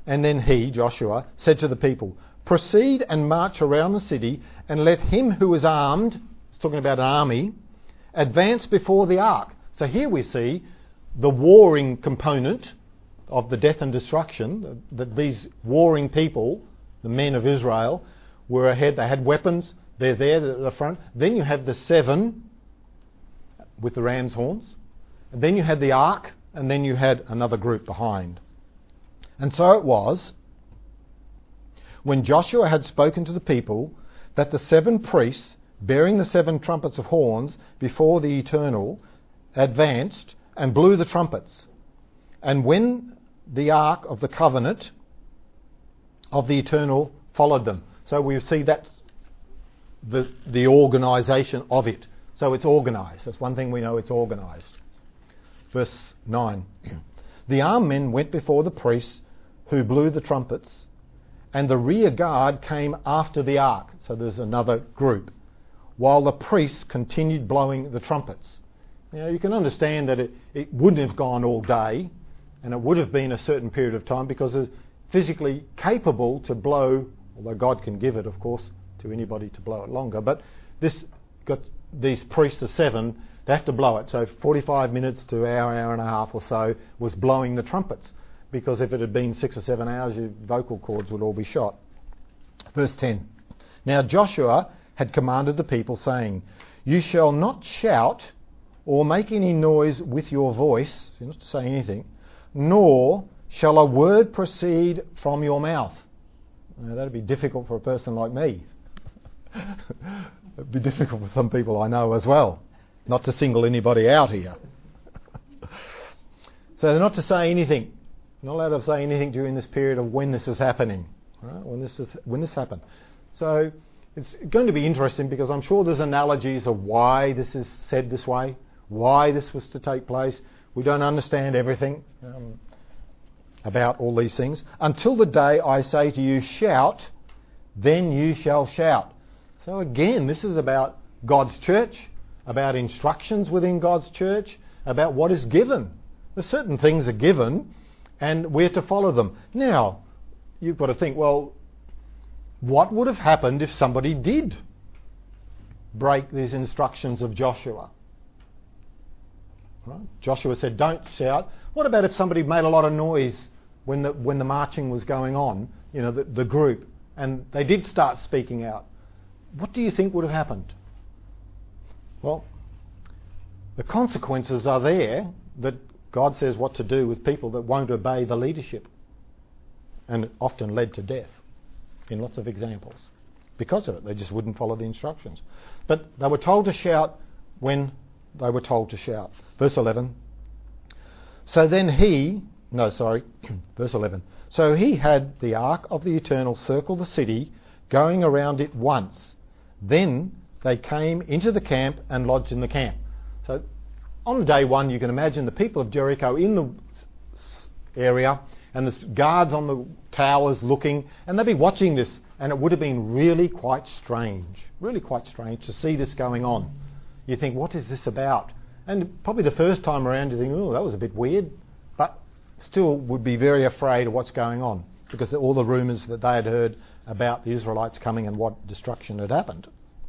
And then he, Joshua, said to the people, "Proceed and march around the city, and let him who is armed," he's talking about an army, "advance before the ark." So here we see the warring component of the death and destruction, that these warring people, the men of Israel, were ahead. They had weapons. They're there at the front. Then you have the seven with the ram's horns. And then you had the ark, and then you had another group behind. And so it was, when Joshua had spoken to the people, that the seven priests, bearing the seven trumpets of horns before the Eternal, advanced and blew the trumpets. And when the ark of the covenant of the Eternal followed them. So we see that's the, the organisation of it. So it's organised. That's one thing we know, it's organised. Verse nine. The armed men went before the priests who blew the trumpets, and the rear guard came after the ark. So there's another group, while the priests continued blowing the trumpets. Now you can understand that it, it wouldn't have gone all day, and it would have been a certain period of time, because it's physically capable to blow, although God can give it, of course, to anybody to blow it longer. But this got these priests of seven, they have to blow it. So forty-five minutes to an hour, hour and a half or so was blowing the trumpets, because if it had been six or seven hours, your vocal cords would all be shot. Verse ten. Now Joshua had commanded the people, saying, "You shall not shout or make any noise with your voice," you're not to say anything, "nor shall a word proceed from your mouth." Now that'd be difficult for a person like me. It'd be difficult for some people I know as well. Not to single anybody out here. So they're not to say anything. Not allowed to say anything during this period of when this was happening. Right? When this is when this happened. So it's going to be interesting, because I'm sure there's analogies of why this is said this way, why this was to take place. We don't understand everything um, about all these things. Until the day I say to you, shout, then you shall shout. So again, this is about God's church, about instructions within God's church, about what is given. There's certain things are given, and we're to follow them. Now, you've got to think, well, what would have happened if somebody did break these instructions of Joshua? Right? Joshua said, don't shout. What about if somebody made a lot of noise when the when the marching was going on, you know, the, the group, and they did start speaking out? What do you think would have happened? Well, the consequences are there, that God says what to do with people that won't obey the leadership, and it often led to death in lots of examples. Because of it, they just wouldn't follow the instructions. But they were told to shout when they were told to shout. Verse eleven. So then he, no sorry, verse eleven. So he had the ark of the Eternal circle the city, going around it once. Then they came into the camp and lodged in the camp. So on day one, you can imagine the people of Jericho in the area, and the guards on the towers looking, and they'd be watching this, and it would have been really quite strange, really quite strange to see this going on. You think, what is this about? And probably the first time around you think, oh, that was a bit weird, but still would be very afraid of what's going on, because of all the rumours that they had heard about the Israelites coming and what destruction had happened.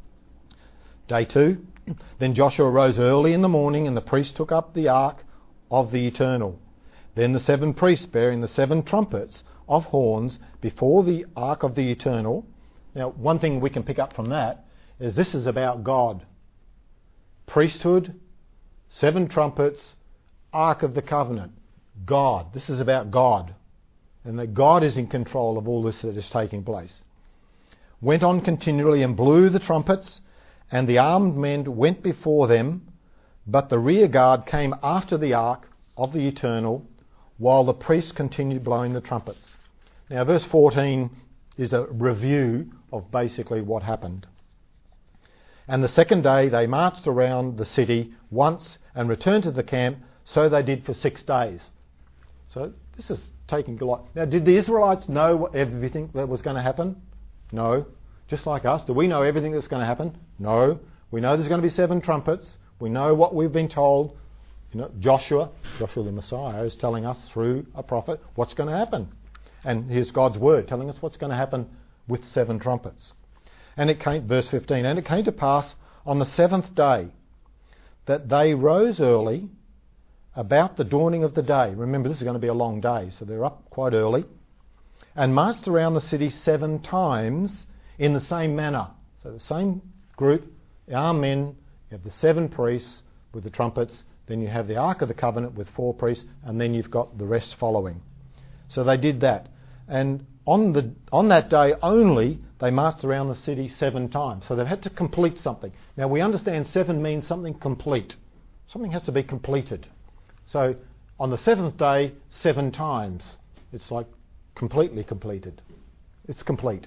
Day two. Then Joshua rose early in the morning, and the priests took up the ark of the Eternal. Then the seven priests, bearing the seven trumpets of horns before the ark of the Eternal. Now, one thing we can pick up from that is this is about God. Priesthood, seven trumpets, ark of the covenant. God. This is about God. And that God is in control of all this that is taking place. Went on continually and blew the trumpets, and the armed men went before them, but the rear guard came after the ark of the Eternal, while the priests continued blowing the trumpets. Now verse fourteen is a review of basically what happened. And the second day they marched around the city once and returned to the camp, so they did for six days. So this is taking a lot. Now, did the Israelites know everything that was going to happen? No. Just like us, do we know everything that's going to happen? No. We know there's going to be seven trumpets. We know what we've been told. You know, Joshua, Joshua the Messiah, is telling us through a prophet what's going to happen. And here's God's word telling us what's going to happen with seven trumpets. And it came, verse fifteen, and it came to pass on the seventh day that they rose early about the dawning of the day. Remember, this is going to be a long day, so they're up quite early, and marched around the city seven times in the same manner. So the same group, armed men, you have the seven priests with the trumpets, then you have the Ark of the Covenant with four priests, and then you've got the rest following. So they did that. And on the on that day only, they marched around the city seven times. So they've had to complete something. Now we understand seven means something complete. Something has to be completed. So on the seventh day, seven times. It's like completely completed. It's complete.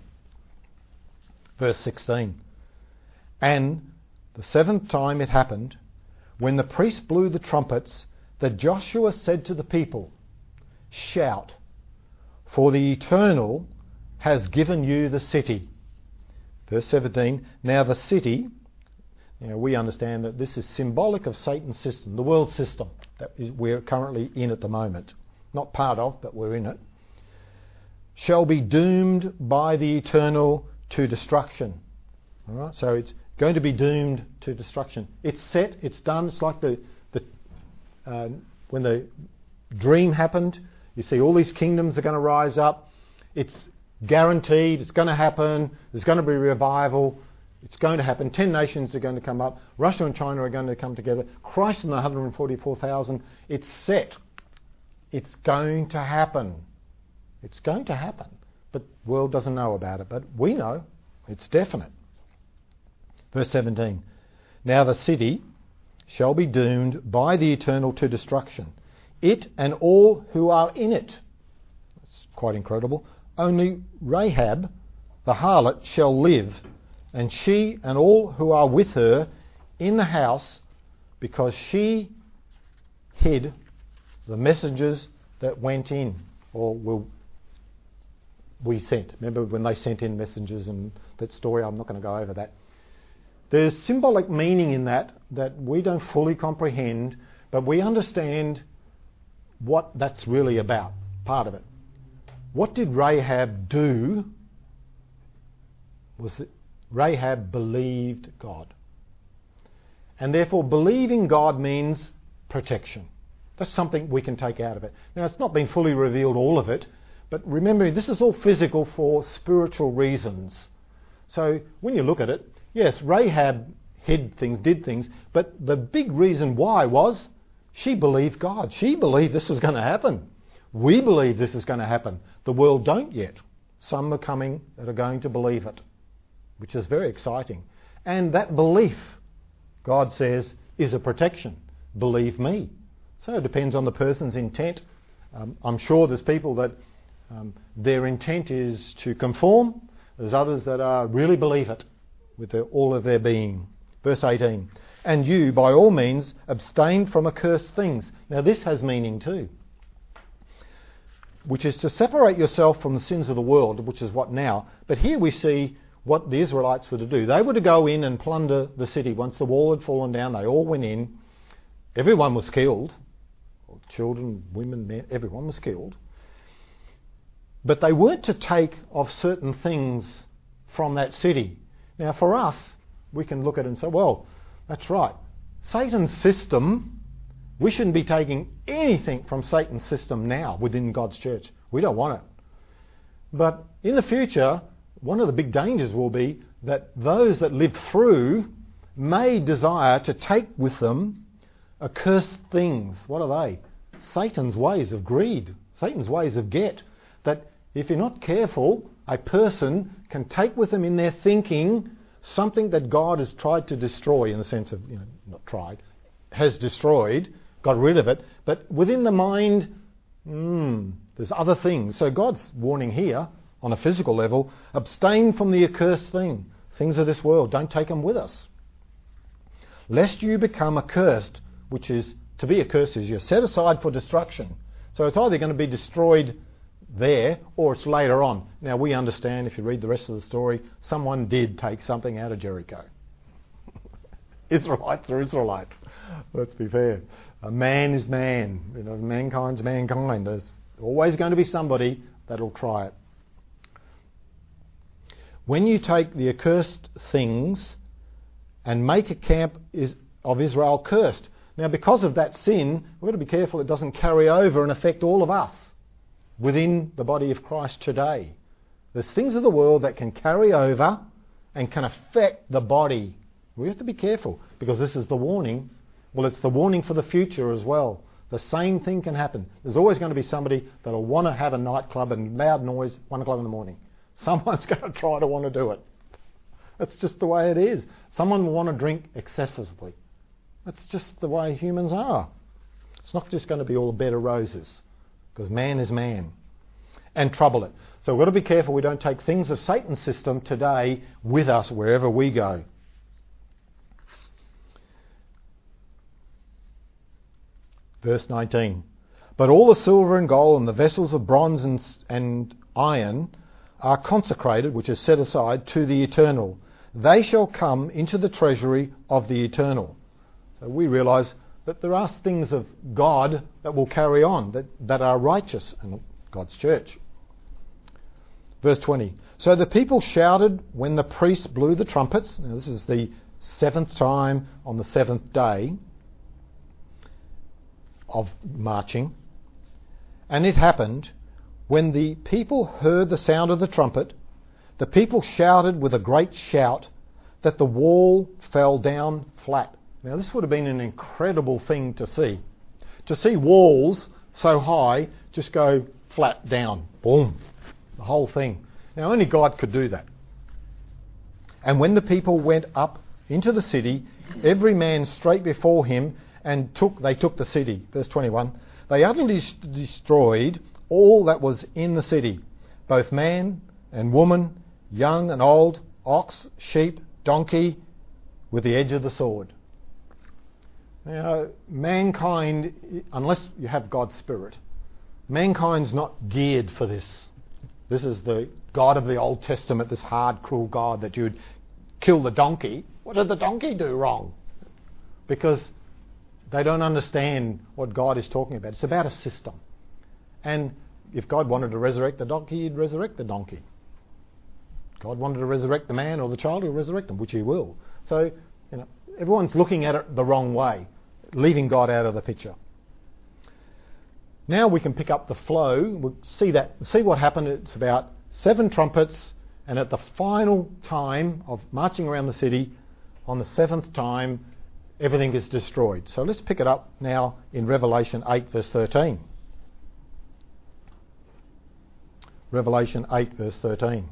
Verse sixteen. And the seventh time it happened, when the priest blew the trumpets, that Joshua said to the people, shout, for the Eternal has given you the city. Verse seventeen, now the city, you know, we understand that this is symbolic of Satan's system, the world system that we're currently in at the moment. Not part of, but we're in it. Shall be doomed by the Eternal to destruction. All right, so it's going to be doomed to destruction. It's set, it's done. It's like the, the uh, when the dream happened, you see all these kingdoms are going to rise up. It's guaranteed, it's going to happen, there's going to be revival, it's going to happen. Ten nations are going to come up, Russia and China are going to come together, Christ and the one hundred forty-four thousand, it's set. It's going to happen. It's going to happen. But the world doesn't know about it, but we know, it's definite. Verse seventeen, now the city shall be doomed by the Eternal to destruction, it and all who are in it. That's quite incredible. Only Rahab, the harlot, shall live, and she and all who are with her in the house, because she hid the messengers that went in, or will we sent. Remember when they sent in messengers and that story? I'm not going to go over that. There's symbolic meaning in that that we don't fully comprehend, but we understand what that's really about, part of it. What did Rahab do? Was that Rahab believed God. And therefore believing God means protection. That's something we can take out of it. Now it's not been fully revealed, all of it, but remember this is all physical for spiritual reasons. So when you look at it, yes, Rahab hid things, did things, but the big reason why was she believed God. She believed this was going to happen. We believe this is going to happen. The world don't yet. Some are coming that are going to believe it, which is very exciting. And that belief, God says, is a protection. Believe me. So it depends on the person's intent. Um, I'm sure there's people that um, their intent is to conform. There's others that are really believe it with their, all of their being. Verse eighteen. And you, by all means, abstain from accursed things. Now this has meaning too, which is to separate yourself from the sins of the world, which is what now. But here we see what the Israelites were to do. They were to go in and plunder the city. Once the wall had fallen down, they all went in. Everyone was killed. Children, women, men, everyone was killed. But they weren't to take of certain things from that city. Now for us, we can look at it and say, well, that's right. Satan's system, we shouldn't be taking anything from Satan's system now within God's church. We don't want it. But in the future, one of the big dangers will be that those that live through may desire to take with them accursed things. What are they? Satan's ways of greed, Satan's ways of get. That if you're not careful, a person can take with them in their thinking something that God has tried to destroy, in the sense of, you know, not tried, has destroyed, got rid of it, but within the mind, mm, there's other things. So God's warning here, on a physical level, abstain from the accursed thing, things of this world, don't take them with us. Lest you become accursed, which is, to be accursed is you're set aside for destruction. So it's either going to be destroyed there or it's later on. Now we understand, if you read the rest of the story, someone did take something out of Jericho. Israelites are Israelites. Let's be fair. A man is man. You know, mankind's mankind. There's always going to be somebody that'll try it. When you take the accursed things and make a camp of Israel cursed. Now, because of that sin, we've got to be careful it doesn't carry over and affect all of us within the body of Christ today. There's things of the world that can carry over and can affect the body. We have to be careful, because this is the warning. Well, it's the warning for the future as well. The same thing can happen. There's always going to be somebody that'll want to have a nightclub and loud noise one o'clock in the morning. Someone's going to try to want to do it. That's just the way it is. Someone will want to drink excessively. That's just the way humans are. It's not just going to be all a bed of roses, because man is man. And trouble it. So we've got to be careful we don't take things of Satan's system today with us wherever we go. Verse nineteen. But all the silver and gold and the vessels of bronze and, and iron are consecrated, which is set aside, to the eternal. They shall come into the treasury of the eternal. So we realise that there are things of God that will carry on, that, that are righteous in God's church. Verse twenty. So the people shouted when the priest blew the trumpets. Now this is the seventh time on the seventh day of marching. And it happened, when the people heard the sound of the trumpet, the people shouted with a great shout that the wall fell down flat. Now this would have been an incredible thing to see. To see walls so high just go flat down. Boom. The whole thing. Now only God could do that. And when the people went up into the city, every man straight before him, and took they took the city. Verse twenty-one. They utterly destroyed all that was in the city, both man and woman, young and old, ox, sheep, donkey, with the edge of the sword. Now, mankind, unless you have God's Spirit, mankind's not geared for this. This is the God of the Old Testament, this hard, cruel God that you'd kill the donkey. What did the donkey do wrong? Because they don't understand what God is talking about. It's about a system. And if God wanted to resurrect the donkey, he'd resurrect the donkey. God wanted to resurrect the man or the child, he'll resurrect them, which he will. So, you know, everyone's looking at it the wrong way, leaving God out of the picture. Now we can pick up the flow. We'll see that, see what happened. It's about seven trumpets, and at the final time of marching around the city, on the seventh time, everything is destroyed. So let's pick it up now in Revelation eight verse thirteen. Revelation eight verse thirteen.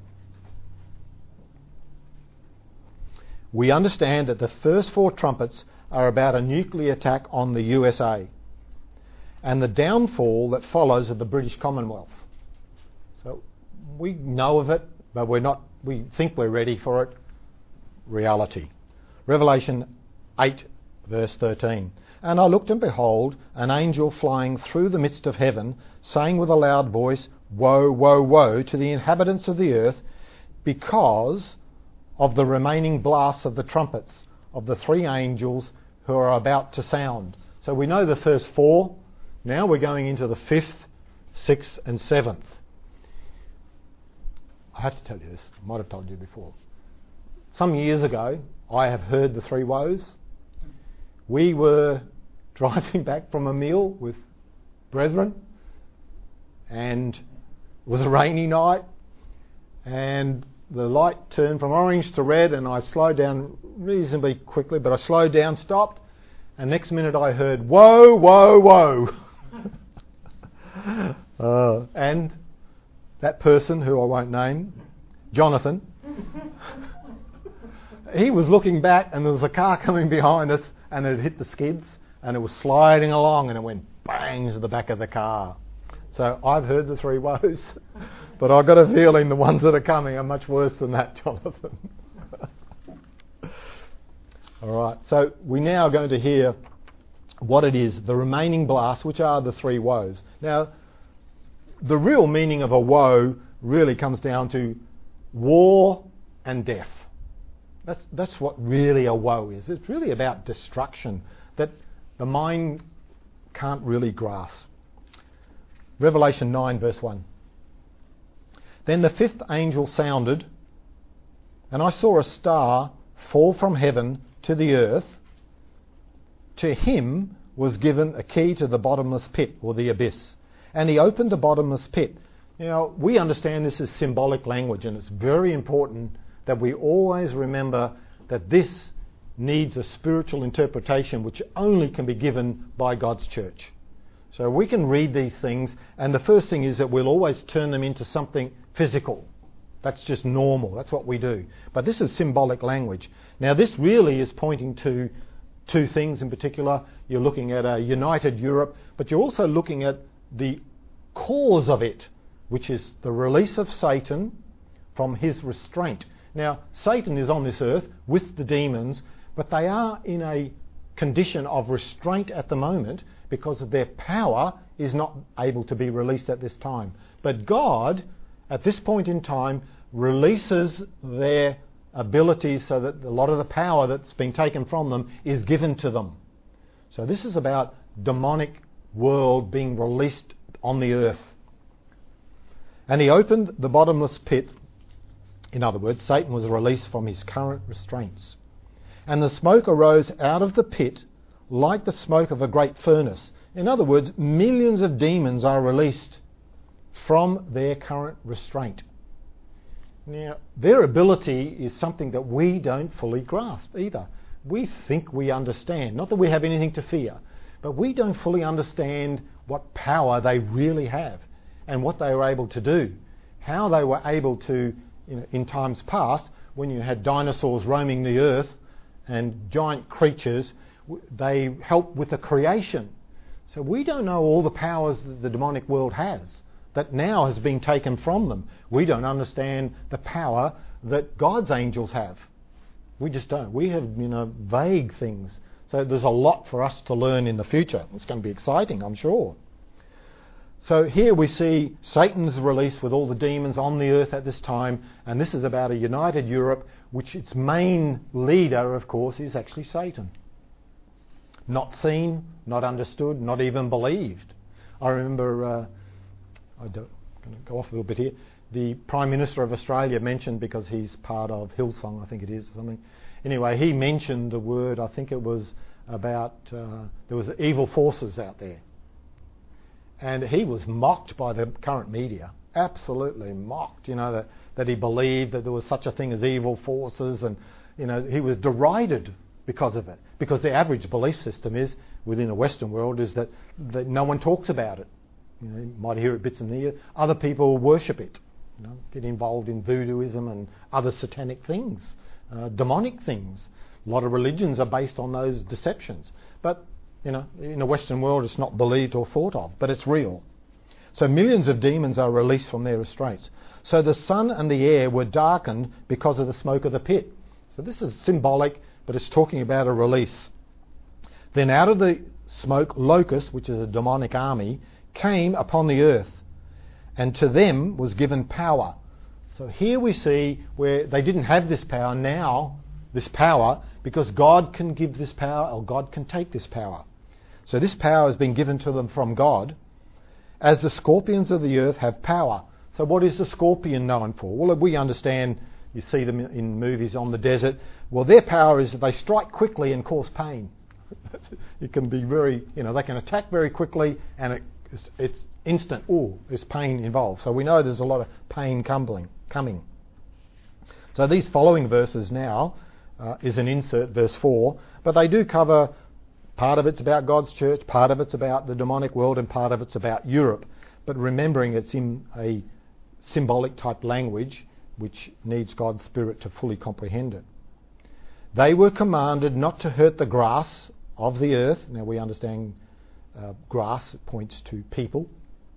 We understand that the first four trumpets are about a nuclear attack on the U S A and the downfall that follows of the British Commonwealth. So we know of it, but we're not, we think we're ready for it. Reality. Revelation eight verse thirteen. And I looked, and behold, an angel flying through the midst of heaven, saying with a loud voice, Woe, woe, woe to the inhabitants of the earth, because of the remaining blasts of the trumpets of the three angels who are about to sound. So we know the first four. Now we're going into the fifth, sixth and seventh. I have to tell you this. I might have told you before. Some years ago, I have heard the three woes. We were driving back from a meal with brethren, and it was a rainy night, and the light turned from orange to red, and I slowed down reasonably quickly, but I slowed down, stopped, and next minute I heard, whoa, whoa, whoa. uh, and that person, who I won't name, Jonathan, he was looking back, and there was a car coming behind us, and it hit the skids, and it was sliding along, and it went bang to the back of the car. So I've heard the three woes, but I've got a feeling the ones that are coming are much worse than that, Jonathan. All right, so we're now going to hear what it is, the remaining blasts, which are the three woes. Now, the real meaning of a woe really comes down to war and death. That's, that's what really a woe is. It's really about destruction that the mind can't really grasp. Revelation nine verse one. Then the fifth angel sounded, and I saw a star fall from heaven to the earth. To him was given a key to the bottomless pit, or the abyss. And he opened the bottomless pit. Now, we understand this as symbolic language, and it's very important that we always remember that this needs a spiritual interpretation which only can be given by God's church. So we can read these things, and the first thing is that we'll always turn them into something physical. That's just normal. That's what we do. But this is symbolic language. Now, this really is pointing to two things in particular. You're looking at a united Europe, but you're also looking at the cause of it, which is the release of Satan from his restraint. Now, Satan is on this earth with the demons, but they are in a condition of restraint at the moment because of their power is not able to be released at this time. But God, at this point in time, releases their abilities so that a lot of the power that's been taken from them is given to them. So this is about demonic world being released on the earth. And he opened the bottomless pit. In other words, Satan was released from his current restraints. And the smoke arose out of the pit like the smoke of a great furnace. In other words, millions of demons are released from their current restraint. Now, their ability is something that we don't fully grasp either. We think we understand. Not that we have anything to fear, but we don't fully understand what power they really have and what they were able to do. How they were able to, you know, in times past, when you had dinosaurs roaming the earth and giant creatures, they helped with the creation. So we don't know all the powers that the demonic world has that now has been taken from them. We don't understand the power that God's angels have. We just don't. We have, you know, vague things. So there's a lot for us to learn in the future. It's going to be exciting, I'm sure. So here we see Satan's release with all the demons on the earth at this time, and this is about a united Europe, which its main leader, of course, is actually Satan. Not seen, not understood, not even believed. I remember, uh, I'm going to go off a little bit here, the Prime Minister of Australia mentioned, because he's part of Hillsong, I think it is, or something. Anyway, he mentioned the word, I think it was about, uh, there was evil forces out there. And he was mocked by the current media, absolutely mocked, you know, that, that he believed that there was such a thing as evil forces, and, you know, he was derided because of it. Because the average belief system is, within the Western world, is that, that no one talks about it. You know, you might hear it bits and pieces. Other people worship it, you know, get involved in voodooism and other satanic things, uh, demonic things. A lot of religions are based on those deceptions. But, you know, in the Western world it's not believed or thought of, but it's real. So millions of demons are released from their restraints. So the sun and the air were darkened because of the smoke of the pit. So this is symbolic, but it's talking about a release. Then out of the smoke, locusts, which is a demonic army, came upon the earth, and to them was given power. So here we see where they didn't have this power, now this power, because God can give this power, or God can take this power. So this power has been given to them from God, as the scorpions of the earth have power. So what is the scorpion known for? Well, we understand, you see them in movies on the desert. Well, their power is that they strike quickly and cause pain. It can be very, you know, they can attack very quickly, and it, it's, it's instant. Oh, there's pain involved. So we know there's a lot of pain coming. coming. So these following verses now uh, is an insert, verse four, but they do cover, part of it's about God's church, part of it's about the demonic world, and part of it's about Europe. But remembering it's in a symbolic type language which needs God's Spirit to fully comprehend it. They were commanded not to hurt the grass of the earth. Now we understand uh, grass points to people.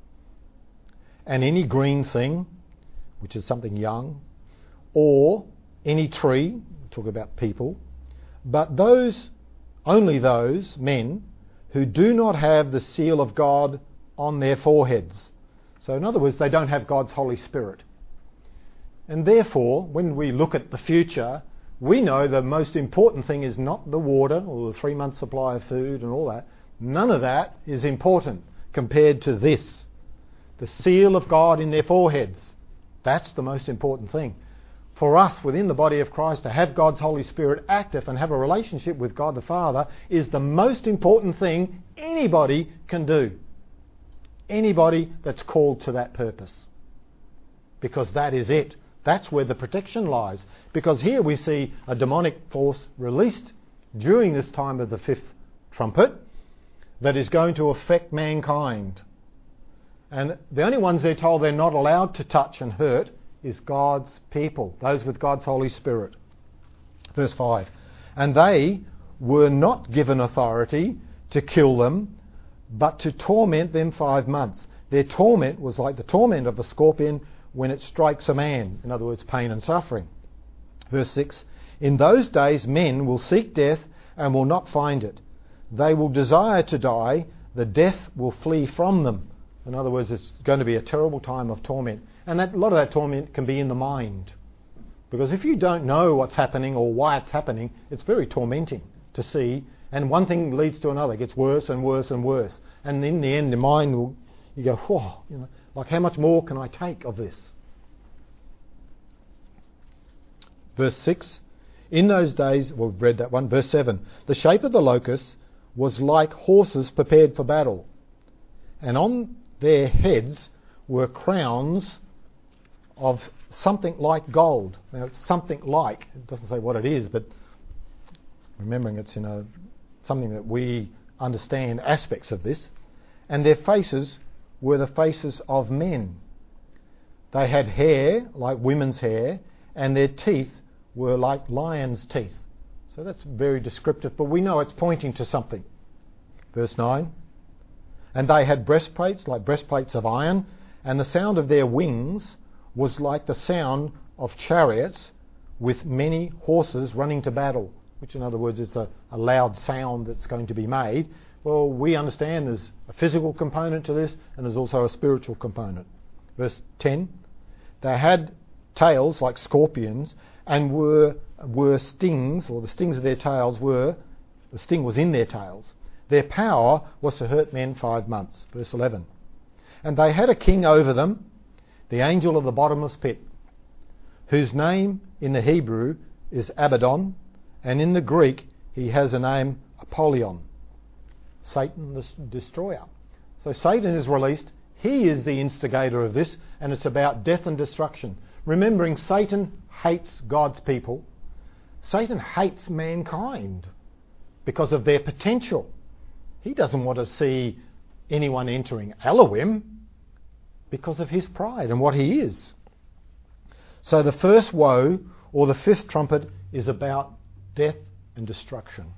And any green thing, which is something young, or any tree, talk about people, but those, only those men who do not have the seal of God on their foreheads. So in other words, they don't have God's Holy Spirit. And therefore, when we look at the future, we know the most important thing is not the water or the three month supply of food and all that. None of that is important compared to this. The seal of God in their foreheads. That's the most important thing. For us within the body of Christ to have God's Holy Spirit active and have a relationship with God the Father is the most important thing anybody can do. Anybody that's called to that purpose. Because that is it. That's where the protection lies. Because here we see a demonic force released during this time of the fifth trumpet that is going to affect mankind. And the only ones they're told they're not allowed to touch and hurt is God's people, those with God's Holy Spirit. Verse five. And they were not given authority to kill them, but to torment them five months. Their torment was like the torment of a scorpion when it strikes a man. In other words, pain and suffering. Verse six. In those days men will seek death and will not find it. They will desire to die. The death will flee from them. In other words, it's going to be a terrible time of torment. And that, a lot of that torment can be in the mind. Because if you don't know what's happening or why it's happening, it's very tormenting to see. And one thing leads to another. It gets worse and worse and worse. And in the end, the mind will, you go, whoa, you know, like how much more can I take of this? Verse six. In those days, well, we've read that one. Verse seven. The shape of the locusts was like horses prepared for battle. And on their heads were crowns of something like gold. Now, it's something like, it doesn't say what it is, but remembering it's, you know, something that we understand aspects of this. And their faces were the faces of men. They had hair like women's hair, and their teeth were like lions' teeth. So that's very descriptive, but we know it's pointing to something. Verse nine. And they had breastplates like breastplates of iron, and the sound of their wings was like the sound of chariots with many horses running to battle, which in other words is a, a loud sound that's going to be made. Well, we understand there's a physical component to this, and there's also a spiritual component. Verse ten. They had tails like scorpions, and were were stings, or the stings of their tails were, the sting was in their tails. Their power was to hurt men five months. Verse eleven. And they had a king over them, the angel of the bottomless pit, whose name in the Hebrew is Abaddon, and in the Greek he has a name Apollyon, Satan the destroyer. So Satan is released. He is the instigator of this, and it's about death and destruction. Remembering Satan hates God's people. Satan hates mankind because of their potential. He doesn't want to see anyone entering Elohim because of his pride and what he is. So the first woe, or the fifth trumpet, is about death and destruction.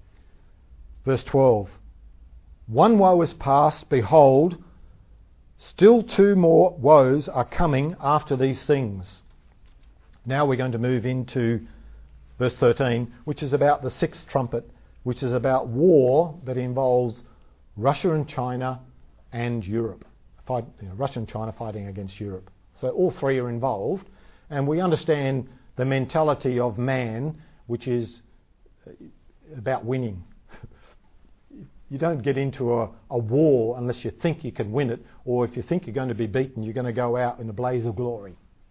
Verse twelve. One woe is past, behold, still two more woes are coming after these things. Now we're going to move into verse thirteen, which is about the sixth trumpet, which is about war that involves Russia and China and Europe. Fight, you know, Russia and China fighting against Europe. So all three are involved, and we understand the mentality of man, which is about winning. You don't get into a, a war unless you think you can win it, or if you think you're going to be beaten, you're going to go out in a blaze of glory.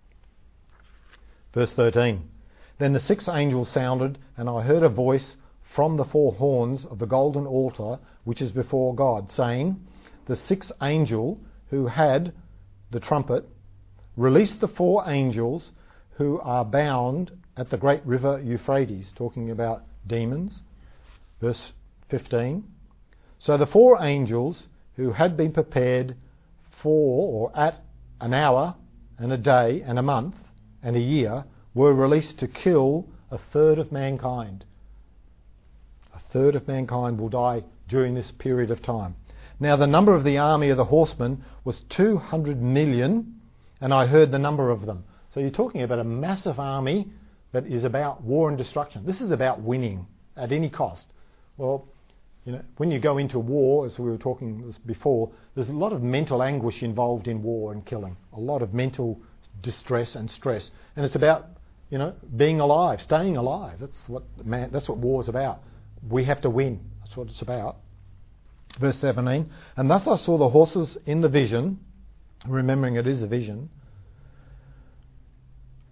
Verse thirteen. Then the sixth angel sounded, and I heard a voice from the four horns of the golden altar which is before God, saying, the sixth angel who had the trumpet released the four angels who are bound at the great river Euphrates, talking about demons. Verse fifteen. So the four angels who had been prepared for, or at, an hour and a day and a month and a year were released to kill a third of mankind. A third of mankind will die during this period of time. Now the number of the army of the horsemen was two hundred million, and I heard the number of them. So you're talking about a massive army that is about war and destruction. This is about winning at any cost. Well, you know, when you go into war, as we were talking before, there's a lot of mental anguish involved in war and killing. A lot of mental distress and stress. And it's about, you know, being alive, staying alive. That's what man, that's what war is about. We have to win. That's what it's about. Verse seventeen. And thus I saw the horses in the vision, remembering it is a vision,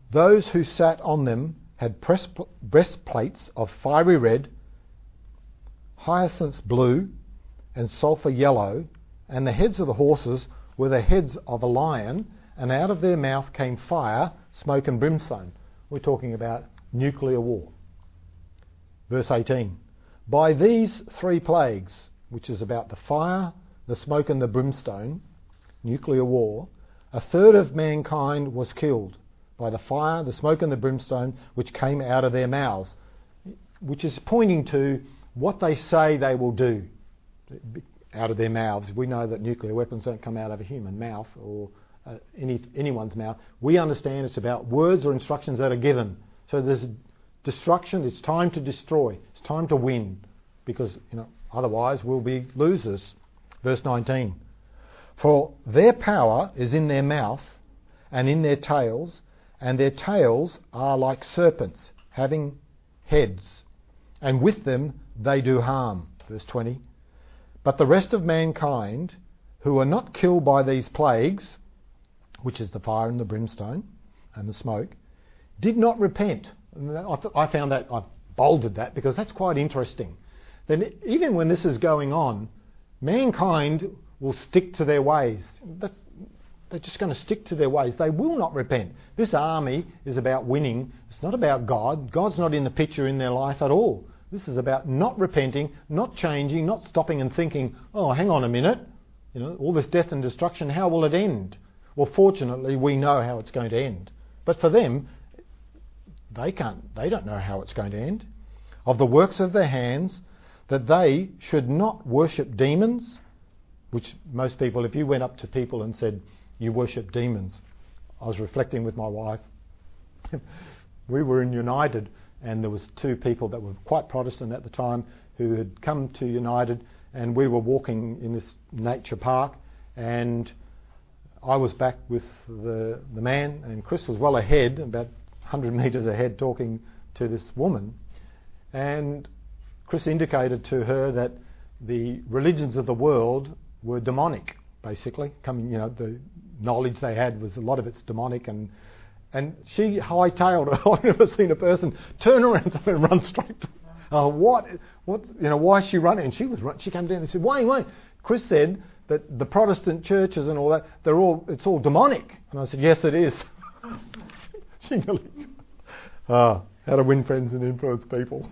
Those who sat on them had breastplates of fiery red, hyacinth blue, and sulphur yellow, and the heads of the horses were the heads of a lion, and out of their mouth came fire, smoke and brimstone. We're talking about nuclear war. Verse eighteen. By these three plagues, which is about the fire, the smoke and the brimstone, nuclear war, a third of mankind was killed by the fire, the smoke and the brimstone which came out of their mouths, which is pointing to what they say they will do out of their mouths. We know that nuclear weapons don't come out of a human mouth or uh, any anyone's mouth. We understand it's about words or instructions that are given. So there's destruction. It's time to destroy. It's time to win, because you know otherwise we'll be losers. Verse nineteen. For their power is in their mouth and in their tails, and their tails are like serpents, having heads, and with them they do harm. Verse twenty. But the rest of mankind, who are not killed by these plagues, which is the fire and the brimstone and the smoke, did not repent. I, th- I found that, I bolded that because that's quite interesting. Then even when this is going on, mankind will stick to their ways. That's, they're just going to stick to their ways. They will not repent. This army is about winning. It's not about God. God's not in the picture in their life at all. This is about not repenting, not changing, not stopping and thinking, oh, hang on a minute, you know, all this death and destruction, how will it end? Well, fortunately, we know how it's going to end. But for them, they can't, they don't know how it's going to end. Of the works of their hands, that they should not worship demons, which most people, if you went up to people and said, you worship demons, I was reflecting with my wife. We were in United, and there was two people that were quite Protestant at the time who had come to United, and we were walking in this nature park, and I was back with the the man, and Chris was well ahead, about one hundred metres ahead, talking to this woman, and Chris indicated to her that the religions of the world were demonic, basically. Coming, you know, the knowledge they had was a lot of it's demonic, and and she hightailed it. I've never seen a person turn around and run straight to uh, what, what, you know, why is she running? And she was, she came down and said, wait, wait. Chris said that the Protestant churches and all that, they're all, it's all demonic. And I said, yes, it is. She nearly, ah, how to win friends and influence people.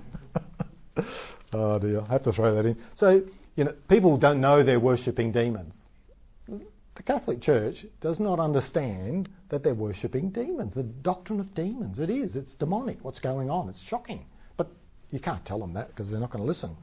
Oh dear, I have to throw that in. So, you know, people don't know they're worshipping demons. The Catholic Church does not understand that they're worshipping demons. The doctrine of demons, it is. It's demonic. What's going on? It's shocking. But you can't tell them that because they're not going to listen.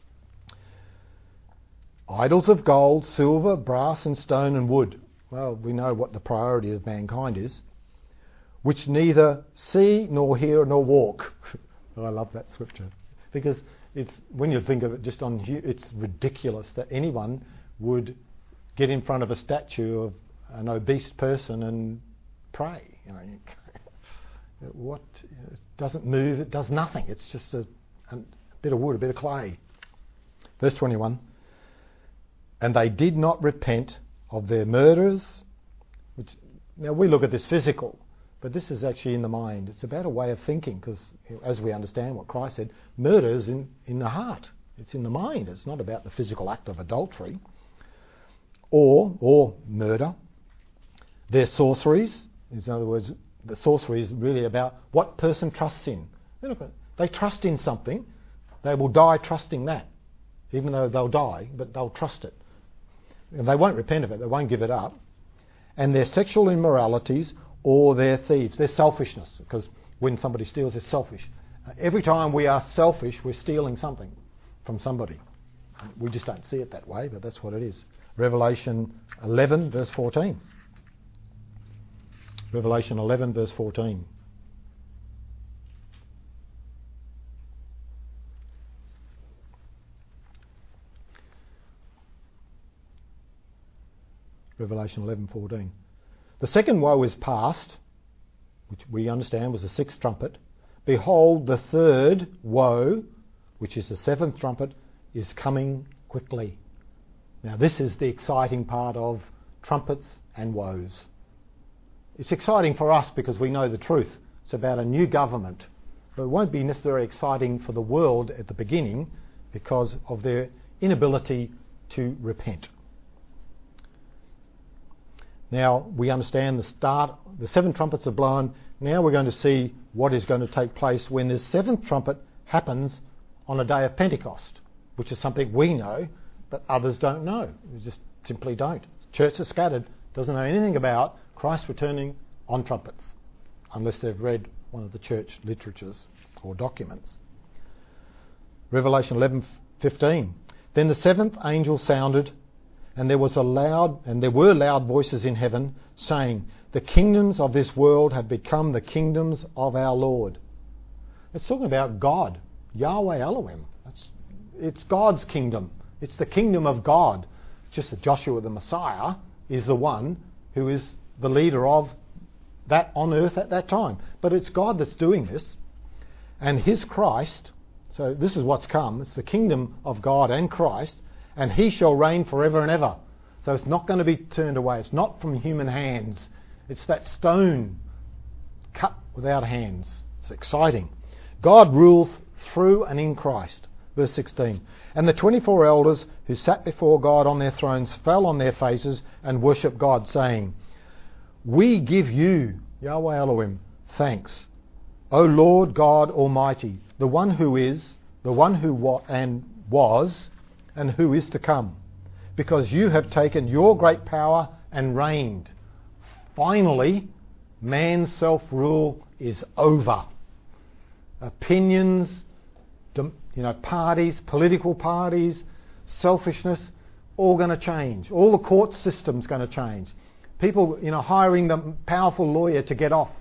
Idols of gold, silver, brass and stone and wood. Well, we know what the priority of mankind is. Which neither see nor hear nor walk. Oh, I love that scripture. Because it's, when you think of it just on, it's ridiculous that anyone would get in front of a statue of an obese person and pray. You know, what? It doesn't move. It does nothing. It's just a, a bit of wood, a bit of clay. Verse twenty-one. And they did not repent of their murders. Which, now we look at this physical, but this is actually in the mind. It's about a way of thinking, because as we understand what Christ said, murder is in, in the heart. It's in the mind. It's not about the physical act of adultery. Or, or murder. Their sorceries, in other words, the sorcery is really about what person trusts in. They, look at, they trust in something, they will die trusting that, even though they'll die, but they'll trust it. And they won't repent of it, they won't give it up. And their sexual immoralities or their thieves, their selfishness, because when somebody steals, it's selfish. Uh, every time we are selfish, we're stealing something from somebody. We just don't see it that way, but that's what it is. Revelation eleven verse fourteen. Revelation eleven verse fourteen. Revelation eleven fourteen. The second woe is past, which we understand was the sixth trumpet. Behold, the third woe, which is the seventh trumpet, is coming quickly. Now this is the exciting part of trumpets and woes. It's exciting for us because we know the truth. It's about a new government. But it won't be necessarily exciting for the world at the beginning because of their inability to repent. Now we understand the start, the seven trumpets are blown. Now we're going to see what is going to take place when the seventh trumpet happens on a day of Pentecost, which is something we know, but others don't know. We just simply don't. The church is scattered, doesn't know anything about Christ returning on trumpets, unless they've read one of the church literatures or documents. Revelation eleven fifteen. Then the seventh angel sounded, and there was a loud, and there were loud voices in heaven, saying, "The kingdoms of this world have become the kingdoms of our Lord." It's talking about God, Yahweh Elohim. That's, it's God's kingdom. It's the kingdom of God. It's just that Joshua the Messiah is the one who is the leader of that on earth at that time. But it's God that's doing this. And his Christ, so this is what's come, it's the kingdom of God and Christ, and he shall reign forever and ever. So it's not going to be turned away. It's not from human hands. It's that stone cut without hands. It's exciting. God rules through and in Christ. Verse sixteen. And the twenty-four elders who sat before God on their thrones fell on their faces and worshipped God, saying, "We give you, Yahweh Elohim, thanks, O Lord God Almighty, the one who is, the one who wa- and was, and who is to come, because you have taken your great power and reigned." Finally, man's self-rule is over. Opinions, you know, parties, political parties, selfishness, all going to change. All the court system's going to change. People, you know, hiring the powerful lawyer to get off,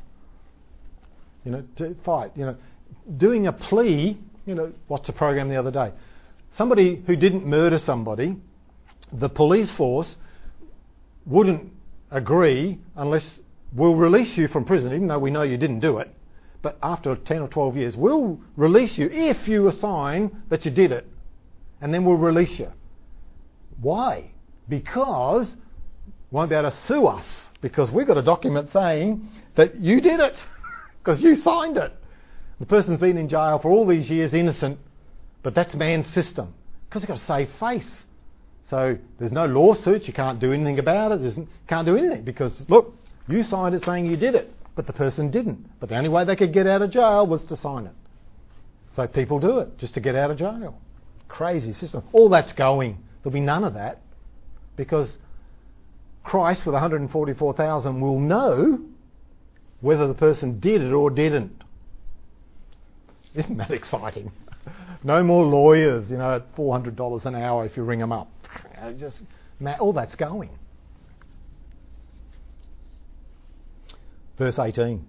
you know, to fight, you know, doing a plea. You know, watched a program the other day. Somebody who didn't murder somebody, the police force wouldn't agree unless we'll release you from prison, even though we know you didn't do it. But after ten or twelve years, we'll release you if you assign that you did it. And then we'll release you. Why? Because you won't be able to sue us, because we've got a document saying that you did it, because you signed it. The person's been in jail for all these years, innocent, but that's man's system, because they've got to save face. So there's no lawsuits, you can't do anything about it, you can't do anything, because look, you signed it saying you did it, but the person didn't. But the only way they could get out of jail was to sign it. So people do it just to get out of jail. Crazy system. All that's going. There'll be none of that, because Christ with one hundred forty-four thousand will know whether the person did it or didn't. Isn't that exciting? No more lawyers, you know, at four hundred dollars an hour if you ring them up. You know, just all that's going. Verse eighteen.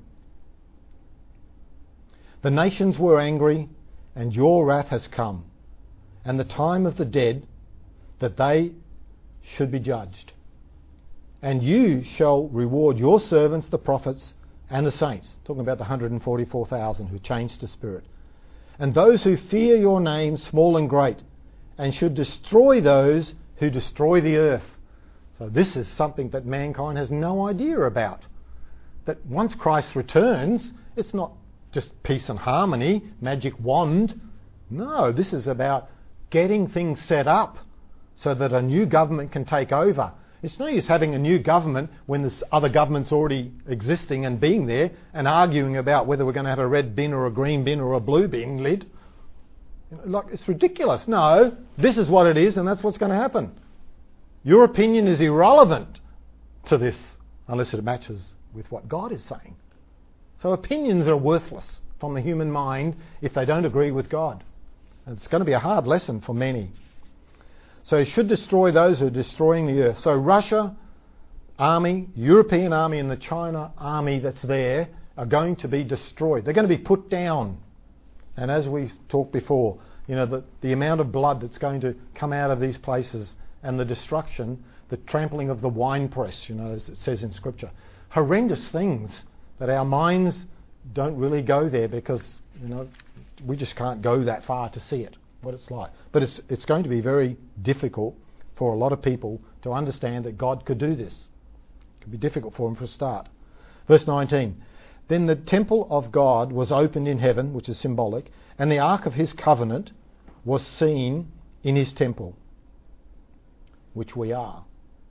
The nations were angry, and your wrath has come, and the time of the dead, that they should be judged. And you shall reward your servants, the prophets, and the saints. Talking about the one hundred forty-four thousand who changed to spirit. And those who fear your name, small and great, and should destroy those who destroy the earth. So this is something that mankind has no idea about. That once Christ returns, it's not just peace and harmony, magic wand. No, this is about getting things set up so that a new government can take over. It's no use having a new government when there's other governments already existing and being there and arguing about whether we're going to have a red bin or a green bin or a blue bin lid. Like, it's ridiculous. No, this is what it is, and that's what's going to happen. Your opinion is irrelevant to this unless it matches with what God is saying. So opinions are worthless from the human mind if they don't agree with God. And it's going to be a hard lesson for many. So he should destroy those who are destroying the earth. So Russia army, European army and the China army that's there are going to be destroyed. They're going to be put down. And as we talked before, you know, the, the amount of blood that's going to come out of these places and the destruction, the trampling of the winepress, you know, as it says in Scripture. Horrendous things that our minds don't really go there because, you know, we just can't go that far to see it, what it's like. But it's it's going to be very difficult for a lot of people to understand that God could do this. It could be difficult for them for a start. Verse nineteen. Then the temple of God was opened in heaven, which is symbolic, and the ark of his covenant was seen in his temple, which we are.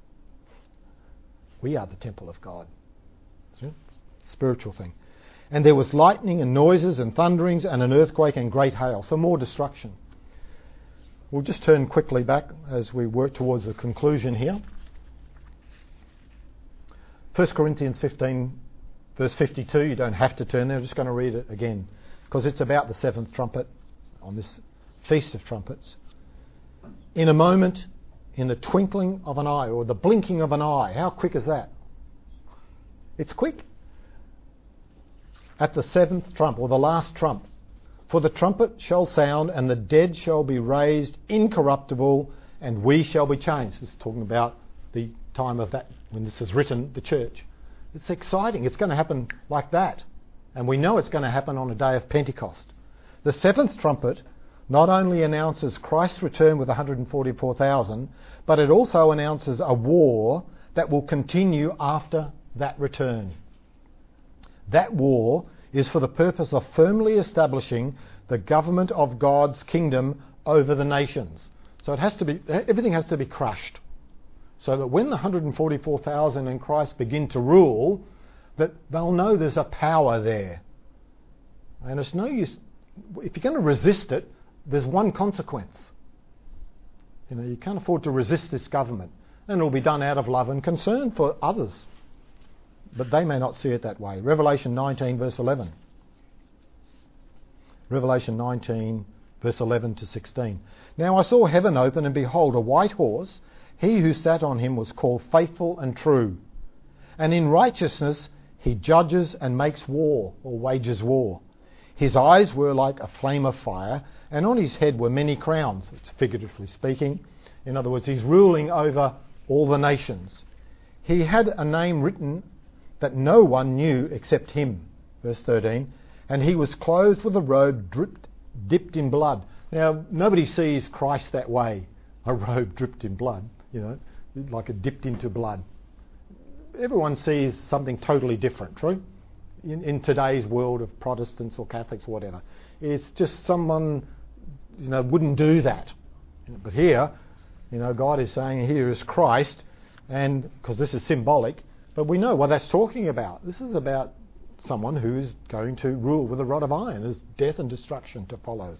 We are the temple of God. It's a spiritual thing. And there was lightning and noises and thunderings and an earthquake and great hail. So more destruction. We'll just turn quickly back as we work towards the conclusion here. First Corinthians fifteen, verse fifty-two. You don't have to turn there. I'm just going to read it again because it's about the seventh trumpet on this Feast of Trumpets. In a moment, in the twinkling of an eye, or the blinking of an eye. How quick is that? It's quick. At the seventh trump, or the last trump, for the trumpet shall sound, and the dead shall be raised incorruptible, and we shall be changed. This is talking about the time of that, when this is written, the church. It's exciting. It's going to happen like that. And we know it's going to happen on a day of Pentecost. The seventh trumpet not only announces Christ's return with one hundred forty-four thousand, but it also announces a war that will continue after that return. That war is for the purpose of firmly establishing the government of God's kingdom over the nations. So it has to be, everything has to be crushed, so that when the one hundred forty-four thousand in Christ begin to rule, that they'll know there's a power there. And it's no use, if you're going to resist it, there's one consequence. You know, you can't afford to resist this government. And it'll be done out of love and concern for others. But they may not see it that way. Revelation nineteen, verse eleven. Revelation nineteen, verse eleven to sixteen. Now I saw heaven open, and behold, a white horse. He who sat on him was called Faithful and True. And in righteousness he judges and makes war, or wages war. His eyes were like a flame of fire, and on his head were many crowns. It's figuratively speaking. In other words, he's ruling over all the nations. He had a name written that no one knew except him. Verse thirteen. And he was clothed with a robe dripped, dipped in blood. Now, nobody sees Christ that way. A robe dripped in blood, you know, like it dipped into blood. Everyone sees something totally different, true? In, in today's world of Protestants or Catholics or whatever. It's just someone, you know, wouldn't do that. But here, you know, God is saying here is Christ, and because this is symbolic, but we know what that's talking about. This is about someone who is going to rule with a rod of iron. There's death and destruction to follow.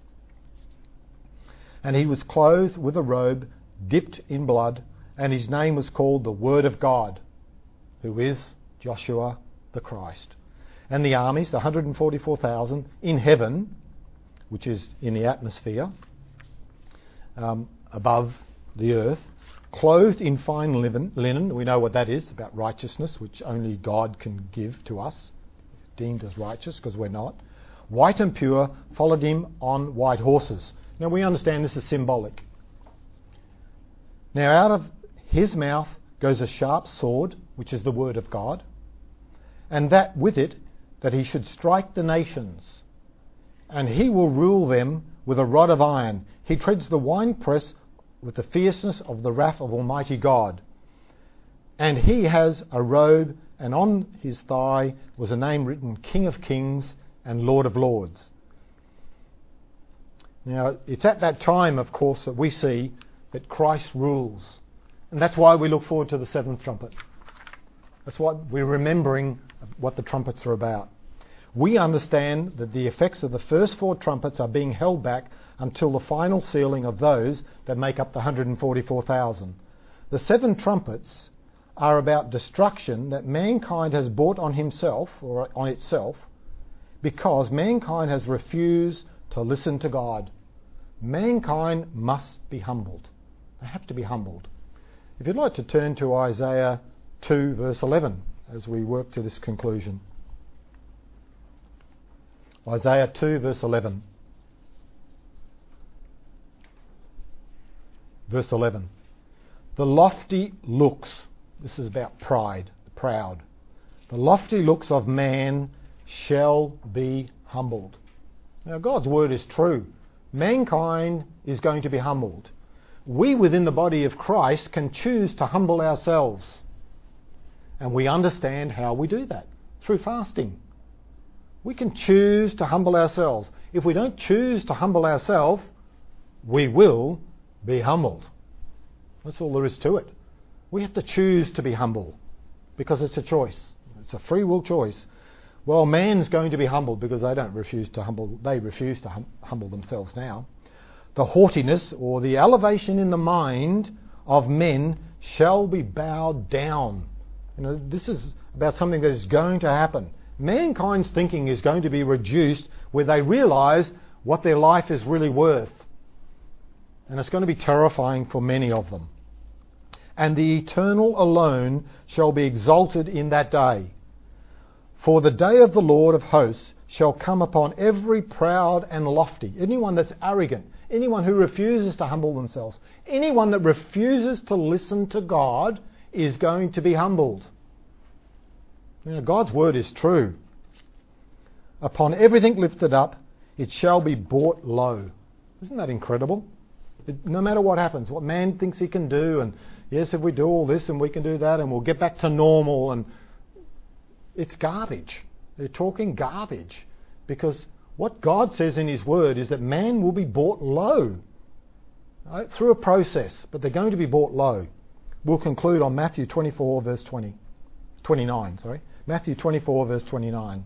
And he was clothed with a robe dipped in blood, and his name was called the Word of God, who is Joshua the Christ. And the armies, the one hundred forty-four thousand in heaven, which is in the atmosphere, um, above the earth, clothed in fine linen, linen, we know what that is, about righteousness, which only God can give to us, deemed as righteous, because we're not. White and pure, followed him on white horses. Now we understand this is symbolic. Now out of his mouth goes a sharp sword, which is the word of God, and that with it, that he should strike the nations, and he will rule them with a rod of iron. He treads the winepress with the fierceness of the wrath of Almighty God. And he has a robe, and on his thigh was a name written, King of Kings and Lord of Lords. Now, it's at that time, of course, that we see that Christ rules. And that's why we look forward to the seventh trumpet. That's what we're remembering what the trumpets are about. We understand that the effects of the first four trumpets are being held back until the final sealing of those that make up the one hundred forty-four thousand. The seven trumpets are about destruction that mankind has brought on himself, or on itself, because mankind has refused to listen to God. Mankind must be humbled. They have to be humbled. If you'd like to turn to Isaiah two, verse eleven, as we work to this conclusion. Isaiah two, verse eleven. Verse eleven. The lofty looks, this is about pride, the proud. The lofty looks of man shall be humbled. Now God's word is true. Mankind is going to be humbled. We within the body of Christ can choose to humble ourselves. And we understand how we do that. Through fasting. We can choose to humble ourselves. If we don't choose to humble ourselves, we will be humbled. That's all there is to it. We have to choose to be humble because it's a choice. It's a free will choice. Well, man's going to be humbled because they don't refuse to humble. They refuse to hum- humble themselves now. The haughtiness or the elevation in the mind of men shall be bowed down. You know, this is about something that is going to happen. Mankind's thinking is going to be reduced where they realise what their life is really worth. And it's going to be terrifying for many of them. And the eternal alone shall be exalted in that day. For the day of the Lord of hosts shall come upon every proud and lofty, anyone that's arrogant, anyone who refuses to humble themselves, anyone that refuses to listen to God is going to be humbled. You know, God's word is true. Upon everything lifted up, it shall be brought low. Isn't that incredible? It, no matter what happens, what man thinks he can do, and yes, if we do all this and we can do that and we'll get back to normal, and it's garbage. They're talking garbage because what God says in his word is that man will be brought low, right, through a process, but they're going to be brought low. We'll conclude on Matthew twenty-four verse twenty, twenty-nine, sorry. Matthew twenty-four verse twenty-nine.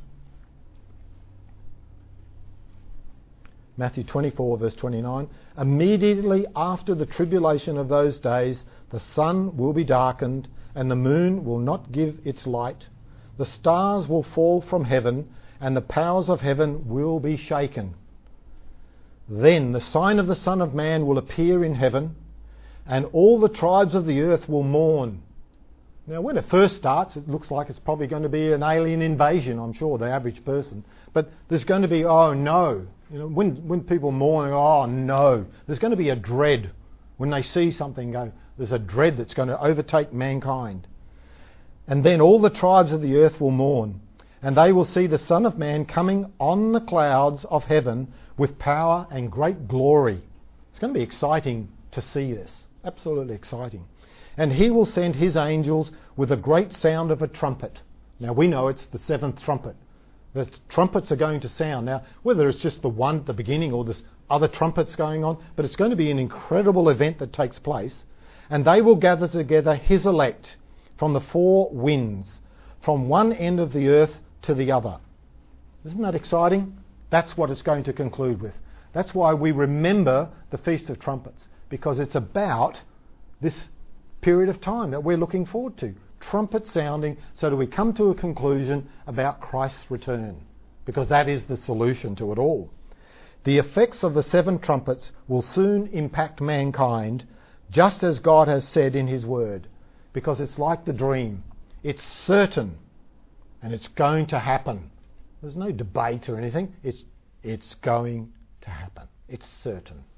Matthew twenty-four verse twenty-nine. Immediately after the tribulation of those days, the sun will be darkened and the moon will not give its light. The stars will fall from heaven and the powers of heaven will be shaken. Then the sign of the Son of Man will appear in heaven, and all the tribes of the earth will mourn. Now, when it first starts, it looks like it's probably going to be an alien invasion, I'm sure, the average person. But there's going to be, oh no. You know, when, when people mourn, oh no. There's going to be a dread. When they see something go, there's a dread that's going to overtake mankind. And then all the tribes of the earth will mourn, and they will see the Son of Man coming on the clouds of heaven with power and great glory. It's going to be exciting to see this. Absolutely exciting. And he will send his angels with a great sound of a trumpet. Now we know it's the seventh trumpet. The trumpets are going to sound. Now, whether it's just the one at the beginning or there's other trumpets going on, but it's going to be an incredible event that takes place. And they will gather together his elect from the four winds, from one end of the earth to the other. Isn't that exciting? That's what it's going to conclude with. That's why we remember the Feast of Trumpets, because it's about this period of time that we're looking forward to. Trumpet sounding, so that we come to a conclusion about Christ's return, because that is the solution to it all. The effects of the seven trumpets will soon impact mankind, just as God has said in his word, because it's like the dream. It's certain, and it's going to happen. There's no debate or anything. It's, it's going to happen. It's certain.